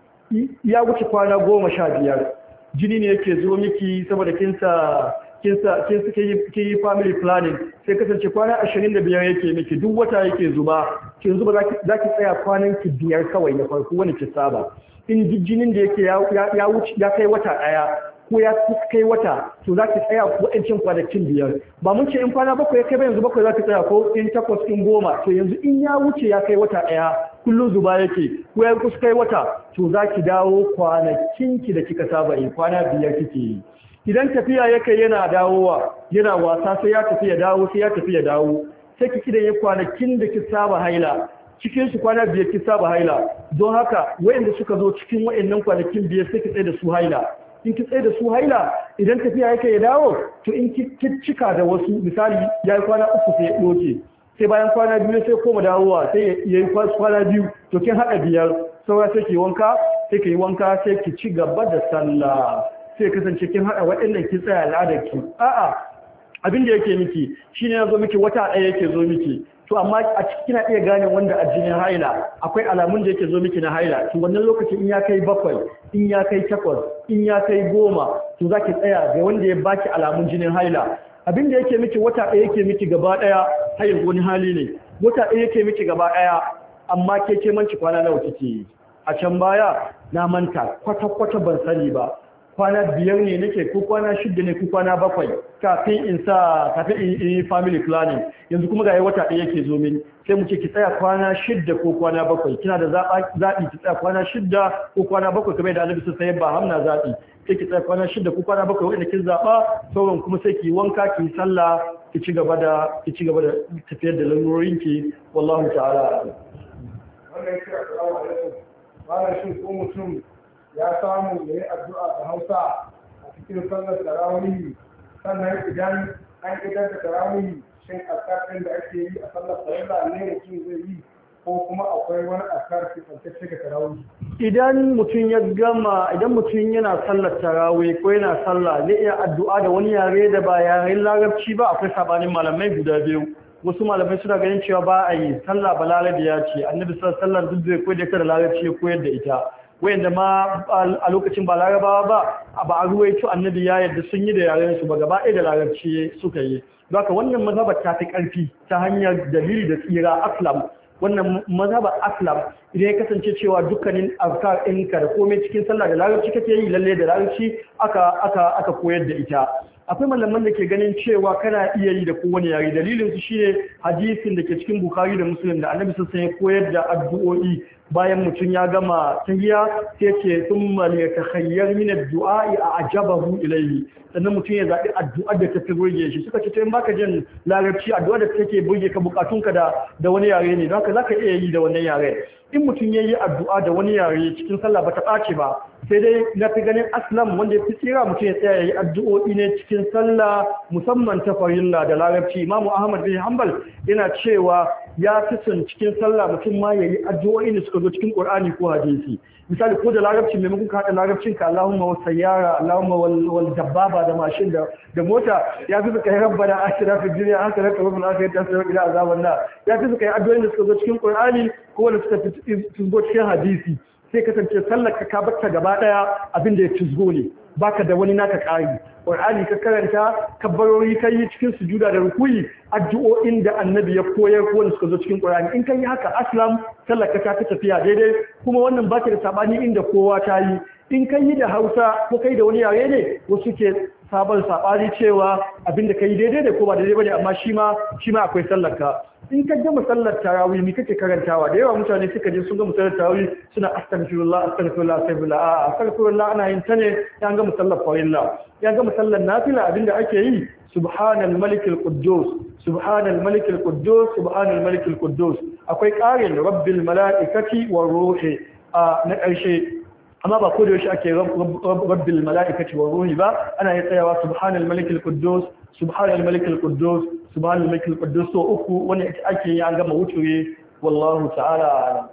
ya wuce kwana goma sha biyar jini ne yake zo miki saboda kinsa kinsa kin suke yi family planning sai kasance kwana ashirin da biyar yake miki duk wata yake zuba kin zuba za ki tsaya kwanan ki biyar kawai na farko wani ki saba in jinin da yake ya wuce ya kai wata daya ko ya kai wata to za ki tsaya wa'ancin kwanakin biyar ba mun ce in kwana bakwai ya kai ba yanzu bakwai za ki tsaya ko in takwas in goma to yanzu in ya wuce ya kai wata daya kullum zuba yake ko ya kusa kai wata to za ki dawo kwanakin ki da kika saba in kwana biyar kike yi idan tafiya yake yana dawowa yana wasa sai ya tafi ya dawo sai ya tafi ya dawo sai ki kidan ya kwanakin da ki saba haila cikin su kwana biyar ki saba haila don haka wayanda suka zo cikin wayannan kwanakin biyar sai ki tsaye da su haila in ki tsaye da su haila idan tafiya yake ya dawo to in ki cika da wasu misali ya yi kwana uku sai ya doke sai bayan kwana biyu sai koma dawowa sai ya yi kwana biyu to kin haɗa biyar saura sai ki wanka sai ki yi wanka sai ki ci gaba da sallah sai kasance kin haɗa waɗannan kin tsaya al'adar ki a'a abin da yake miki shine yazo miki wata ɗaya yake zo miki to amma a ciki kina iya gane wanda a jinin haila akwai alamun da yake zo miki na haila to wannan lokacin in ya kai bakwai in ya kai takwas in ya kai goma to zaki tsaya ga wanda ya baki alamun jinin haila abin da yake miki wata ɗaya yake miki gaba ɗaya har yanzu wani hali ne wata ɗaya yake miki gaba ɗaya amma ke ke manci kwana nawa kike yi a can baya na manta kwata kwata ban sani ba kwana biyar ne nake ko kwana shida ne ko kwana bakwai kafin in sa kafin in yi family planning yanzu kuma ga yi wata ɗaya yake zo min sai mu ce ki tsaya kwana shida ko kwana bakwai kina da zaɓi ki tsaya kwana shida ko kwana bakwai kamar da Annabi sai ba hamna zaɓi sai ki tsaya kwana shida ko kwana bakwai wanda kin zaɓa sauran kuma sai ki wanka ki sallah ki ci gaba da ki ci gaba da tafiyar da lalurorin ki wallahu ta'ala wannan kira assalamu alaikum wannan shin ko mutum ya samu ya yi addu'a da Hausa a cikin sallar tarawih sannan idan an gidan da tarawih shin asar da ake yi a sallar farilla ne mutum zai yi ko kuma akwai wani asar fitantacce ga tarawih idan mutum ya gama idan mutum yana sallar tarawih ko yana sallah zai iya addu'a da wani yare da ba yaren larabci ba akwai sabanin malamai guda biyu wasu malamai suna ganin cewa ba a yi sallah ba larabiya ce annabi sallallahu alaihi wasallam duk zai koyar da larabci ya koyar da ita wayanda ma a lokacin ba larabawa ba ba a ruwaito annabi ya yadda sun yi da yaren su ba gaba ɗaya da larabci suka yi don haka wannan mazhabar ta fi ƙarfi ta hanyar dalili da tsira aslam wannan mazhabar aslam idan ya kasance cewa dukkanin azkar ɗinka da komai cikin sallah da larabci kake yi lalle da larabci aka aka aka koyar da ita akwai malaman da ke ganin cewa kana iya yi da kowane yare dalilin su shine hadisin da ke cikin Bukhari da Muslim da Annabi sallallahu alaihi wasallam ya koyar da addu'o'i bayan mutum ya gama tahiyya sai ce thumma yatakhayyar min ad-du'a a'jabahu ilayhi sannan mutum ya zabi addu'ar da ta fi burge shi suka ce to in baka jin larabci addu'ar da take burge ka bukatunka da da wani yare ne don haka zaka iya yi da wannan yare in mutum yayi addu'a da wani yare cikin sallah bata ɓace ba sai dai na fi ganin aslam wanda ya fi tsira mutum ya tsaya yayi addu'o'i ne cikin sallah musamman ta farilla da larabci Imam Ahmad bin Hanbal yana cewa ya fi son cikin sallah mutum ma yayi addu'o'i ne suka zo cikin Qur'ani ko hadisi misali ko da larabci maimakon ka hada larabcin ka Allahumma was sayyara Allahumma wal, wal dabbaba da mashin da da mota ya fi suka yi rabbana akhira fi dunya hasanatan wa fil akhirati hasanatan wa qina azaban nar ya fi suka yi addu'o'i da suka zo cikin Qur'ani ko wanda suka zo cikin hadisi sai kasance sallar ka ka batta gaba daya abinda ya tuzgo ne baka da wani naka ƙari Qur'ani ka karanta kabbarori kai cikin sujuda da rukuyi addu'o'in da annabi ya koyar ko wanda suka zo cikin Qur'ani in kai haka aslam sallar ka ta tafiya daidai kuma wannan baki da sabani inda kowa ta yi in kai da Hausa ko kai da wani yare ne wasu ke sabon sabani cewa abinda kai daidai da ko ba daidai bane amma shi ma shi ma akwai sallar ka in ka ga musallar tarawih me kake karantawa da yawa mutane suka je sun ga musallar tarawih suna astaghfirullah astaghfirullah astaghfirullah a astaghfirullah ana yin ta ne ya ga musallar farilla ya ga musallar nafila abinda ake yi subhanal malikil quddus subhanal malikil quddus subhanal malikil quddus akwai ƙarin rabbil malaikati war ruhi na ƙarshe amma ba ko da yaushe ake rabbil mala'ikati wa ruhi ba ana yi tsayawa subhanal malikil quddus subhanal malikil quddus subhanal malikil quddus so uku wanda ake yi an gama wuturi wallahu ta'ala a'lam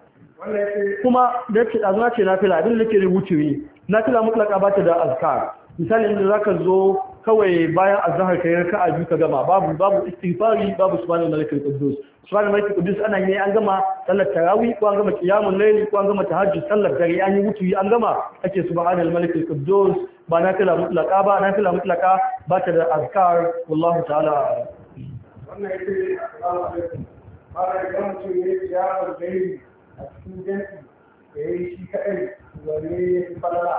kuma da yake azuma ce nafila abin da ke wuturi nafila mutlaka ba ta da azkar misali inda zaka zo kawai bayan azhar kai raka'a biyu ka gama babu babu istighfari babu subhanal malikil quddus subhanal malikil quddus ana yi an gama sallar tarawih ko an gama qiyamul layl ko an gama tahajjud sallar dare an yi wuturi an gama ake subhanal malikil quddus ba nafila mutlaka ba nafila mutlaka ba ta da azkar wallahu ta'ala wannan yake assalamu alaikum mara idan mutum ya yi qiyamul layl a cikin jami'i ya yi shi kaɗai wanne ya fi falala.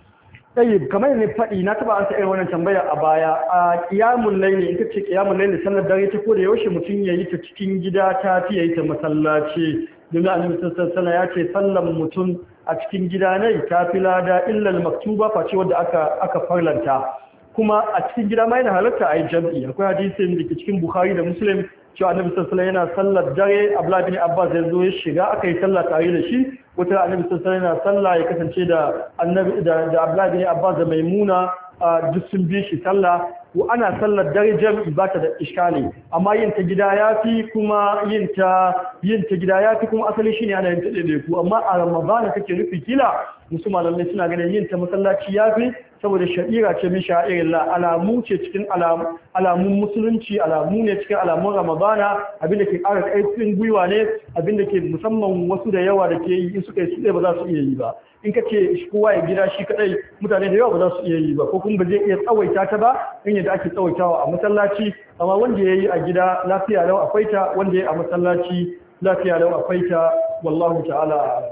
Tayyib kamar ne faɗi na taɓa ansa irin wannan tambaya a baya a ƙiyamun laili in ka ce ƙiyamun laili sallar dare ta ko da yaushe mutum ya yi ta cikin gida ta fi ya yi ta masallaci domin annabi sallallahu alaihi ya ce sallan mutum a cikin gida ne ta fi lada illal maktuba face wanda aka aka farlanta kuma a cikin gida ma yana halarta a yi jam'i akwai hadisin da ke cikin Bukhari da Muslim cewa annabi sallallahu alaihi yana sallar dare Abdullah bin Abbas ya zo ya shiga aka yi sallah tare da shi wata annabi sallallahu alaihi yana sallah ya kasance da annabi da da Abdullah bin Abbas da Maimuna duk sun bi shi sallah ko ana sallar dare jami'i ba ta da iskali amma yin ta gida yafi kuma yin ta yin ta gida yafi kuma asali shine ana yin ta daidai ku amma a Ramadan kake nufi kila musu malamai suna ganin yin ta masallaci yafi saboda sha'ira ce min sha'irillah alamu ce cikin alamun musulunci alamu ne cikin alamun ramadana abinda ke ƙara ƙarfin gwiwa ne abinda ke musamman wasu da yawa da ke yi in suka yi su ba za su iya yi ba in ka ce kowa ya gida shi kadai mutane da yawa ba za su iya yi ba ko kuma ba zai iya tsawaita ta ba in yadda ake tsawaitawa a masallaci amma wanda ya yi a gida lafiya lau akwai ta wanda ya yi a masallaci lafiya lau akwai ta wallahu ta'ala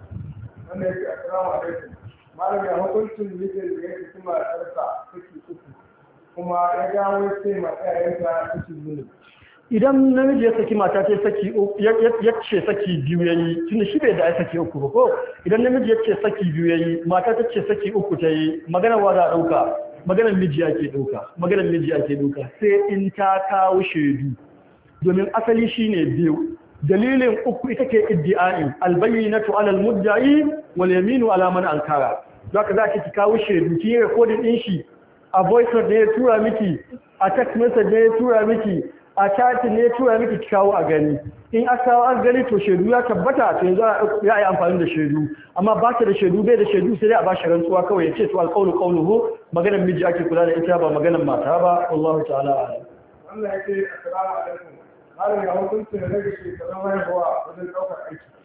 wannan yake assalamu alaikum malam ya hukuncin mijin da ya fi matarsa saki uku kuma ya dawo sai matsayayenta saki biyu idan namiji ya saki mata ta saki ya ce saki biyu yayi tunda shi bai da ai saki uku ba ko idan namiji ya ce saki biyu yayi mata ta ce saki uku ta yi magana wa za a dauka maganar miji ake dauka maganar miji ake dauka sai in ta kawo shaidu domin asali shine biyu dalilin uku ita ke iddi'ai albayyinatu ala almudda'i wal yaminu ala man ankara zaka za ki kawo shaidu ki recording din shi a voice note ne ya tura miki a text message ne ya tura miki a chat ne ya tura miki ki kawo a gani in aka kawo an gani to shaidu ya tabbata to yanzu ya yi amfani da shaidu amma ba ta da shaidu bai da shaidu sai dai a ba shi rantsuwa kawai ya ce to alqawlu qawluhu maganar miji ake kula da ita ba maganar mata ba wallahu ta'ala Allah ya ce assalamu alaikum har ya hukunta da rage shekarun haihuwa wajen ɗaukar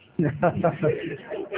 aiki.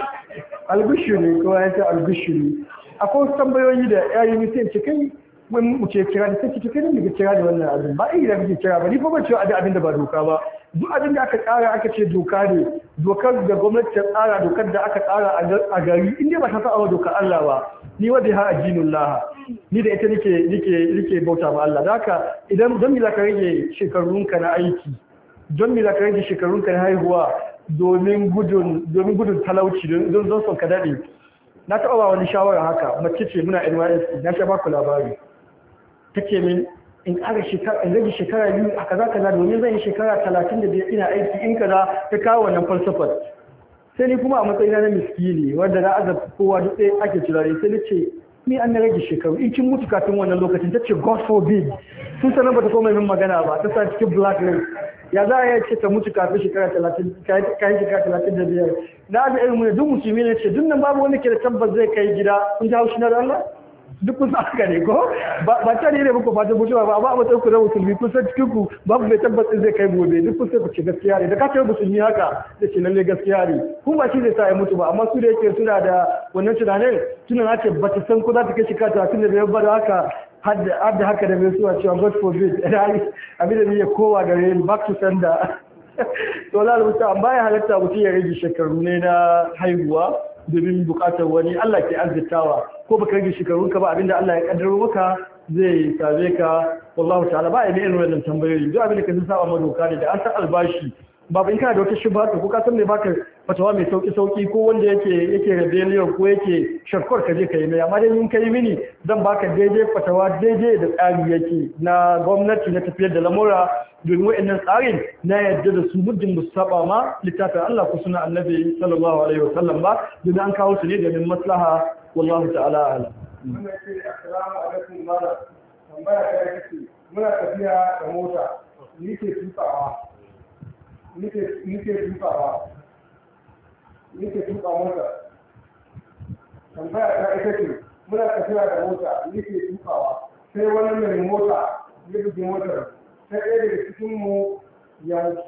Algushu ne ko ya ce algushu ne. Akwai wasu tambayoyi da ya yi mutum ce kai wani muke kira da sai kai ne kira da wannan abin ba ai da muke kira ba ni fa ba cewa abin da ba doka ba duk abin da aka tsara aka ce doka ne dokar da gwamnati ta tsara dokar da aka tsara a gari in dai ba ta saba dokar Allah ba ni wa biha ajinullah ni da ita nake nake nake bauta ma Allah haka idan don mi zaka rage shekarunka na aiki don mi zaka rage shekarunka na haihuwa domin gudun domin gudun talauci don zon son ka dade na taɓa ba wani shawara haka mace ce muna N Y S C na sha baku labari take min in ƙara shekara in rage shekara biyu a kaza kaza domin zan yi shekara talatin da biyar ina aiki in kaza ta kawo wannan falsafar sai ni kuma a matsayina na miskini wanda na azab kowa duk ɗaya ake turare sai ni ce ni an na rage shekaru in kin mutu kafin wannan lokacin ta ce God forbid sun sanar ba ta koma min magana ba ta sa cikin blacklist ya za a ce ta mutu kafin shekara talatin kayan shekara talatin da biyar na da irin mu duk musulmi ne ce duk nan babu wani ke da tabbas zai kai gida kun ji haushi na da Allah duk kun haka ne ko ba ta ne muku fata mutuwa ba amma a matsayin ku na musulmi kun san cikin ku babu mai tabbas zai kai gobe duk kun sai ku ce gaskiya ne da ka ce musulmi haka da ce lalle gaskiya ne kun ba shi zai sa ya mutu ba amma su da yake suna da wannan tunanin tunan haka ba ta san ko za ta kai shekara talatin da biyar ba da haka har da haka da mai suwa cewa God forbid abin da ya kowa gare ni back to sender to la rubuta amma ya halatta mutum ya rage shekaru ne na haihuwa domin bukatar wani Allah ke arzikawa ko baka rage shekarun ka ba abinda Allah ya kaddaro maka zai same ka wallahi ta'ala ba ne irin wannan tambayoyi duk abin da ka saba ma doka ne da an san albashi babu in kana da wata shubha ko ka san me baka fatawa mai sauki sauki ko wanda yake yake rebellion ko yake shakkar ka je ka yi mai amma dai in kai mini zan baka daidai fatawa daidai da tsari yake na gwamnati na tafiyar da lamura domin wa'annan tsarin na yadda da su muddin musu saba ma littafin Allah ko suna annabi sallallahu alaihi wasallam ba domin an kawo su ne domin maslaha wallahu ta'ala a'lam. Muna ce assalamu alaikum malam tambaya ta yake muna tafiya da mota ni ke tukawa ni ke ni ke tukawa ni ke tuka mota tambaya ta ita ce muna tafiya da mota ni ke tukawa sai wani mai mota ya buge motar ta ɗaya daga cikin mu ya mutu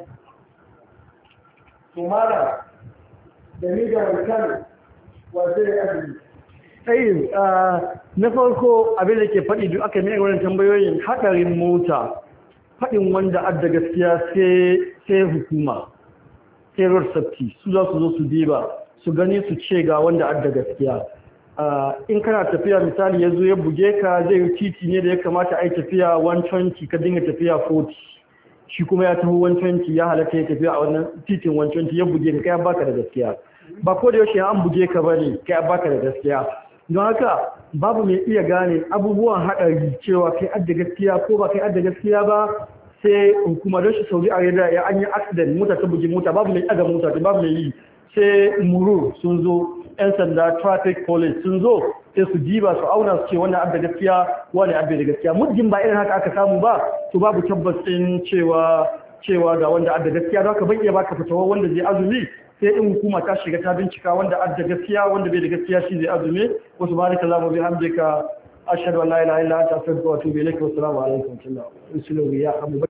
to malam da ni da wancan wa zai azumi sai na farko abin da ke faɗi duk aka mai wannan tambayoyin haɗarin mota faɗin wanda adda gaskiya sai hukuma sai road safety su za su zo su diba su gani su ce ga wanda adda gaskiya in kana tafiya misali ya zo ya buge ka zai yi titi ne da ya kamata a yi tafiya one twenty ka dinga tafiya forty shi kuma ya taho one twenty ya halatta ya tafiya a wannan titin one twenty ya buge ka kai baka da gaskiya ba ko da yaushe an buge ka bane kai baka da gaskiya don haka babu mai iya gane abubuwan haɗari cewa kai adda gaskiya ko ba kai adda gaskiya ba sai hukuma don shi Saudi Arabia ya an yi accident mota ta buge mota babu mai ɗaga mota ta babu mai yi sai muru sun zo yan sanda traffic police sun zo sai su diba su auna su ce wannan adda gaskiya wani adda da gaskiya muddin ba irin haka aka samu ba to babu tabbas ɗin cewa cewa ga wanda adda gaskiya don haka ban iya baka fitawa wanda zai azumi sai in hukuma ta shiga ta bincika wanda adda gaskiya wanda bai da gaskiya shi zai azumi wasu baraka Allahu bi hamdika ashhadu an la ilaha illa anta astaghfiruka wa atubu ilaik wa assalamu alaikum wa rahmatullahi wa barakatuh.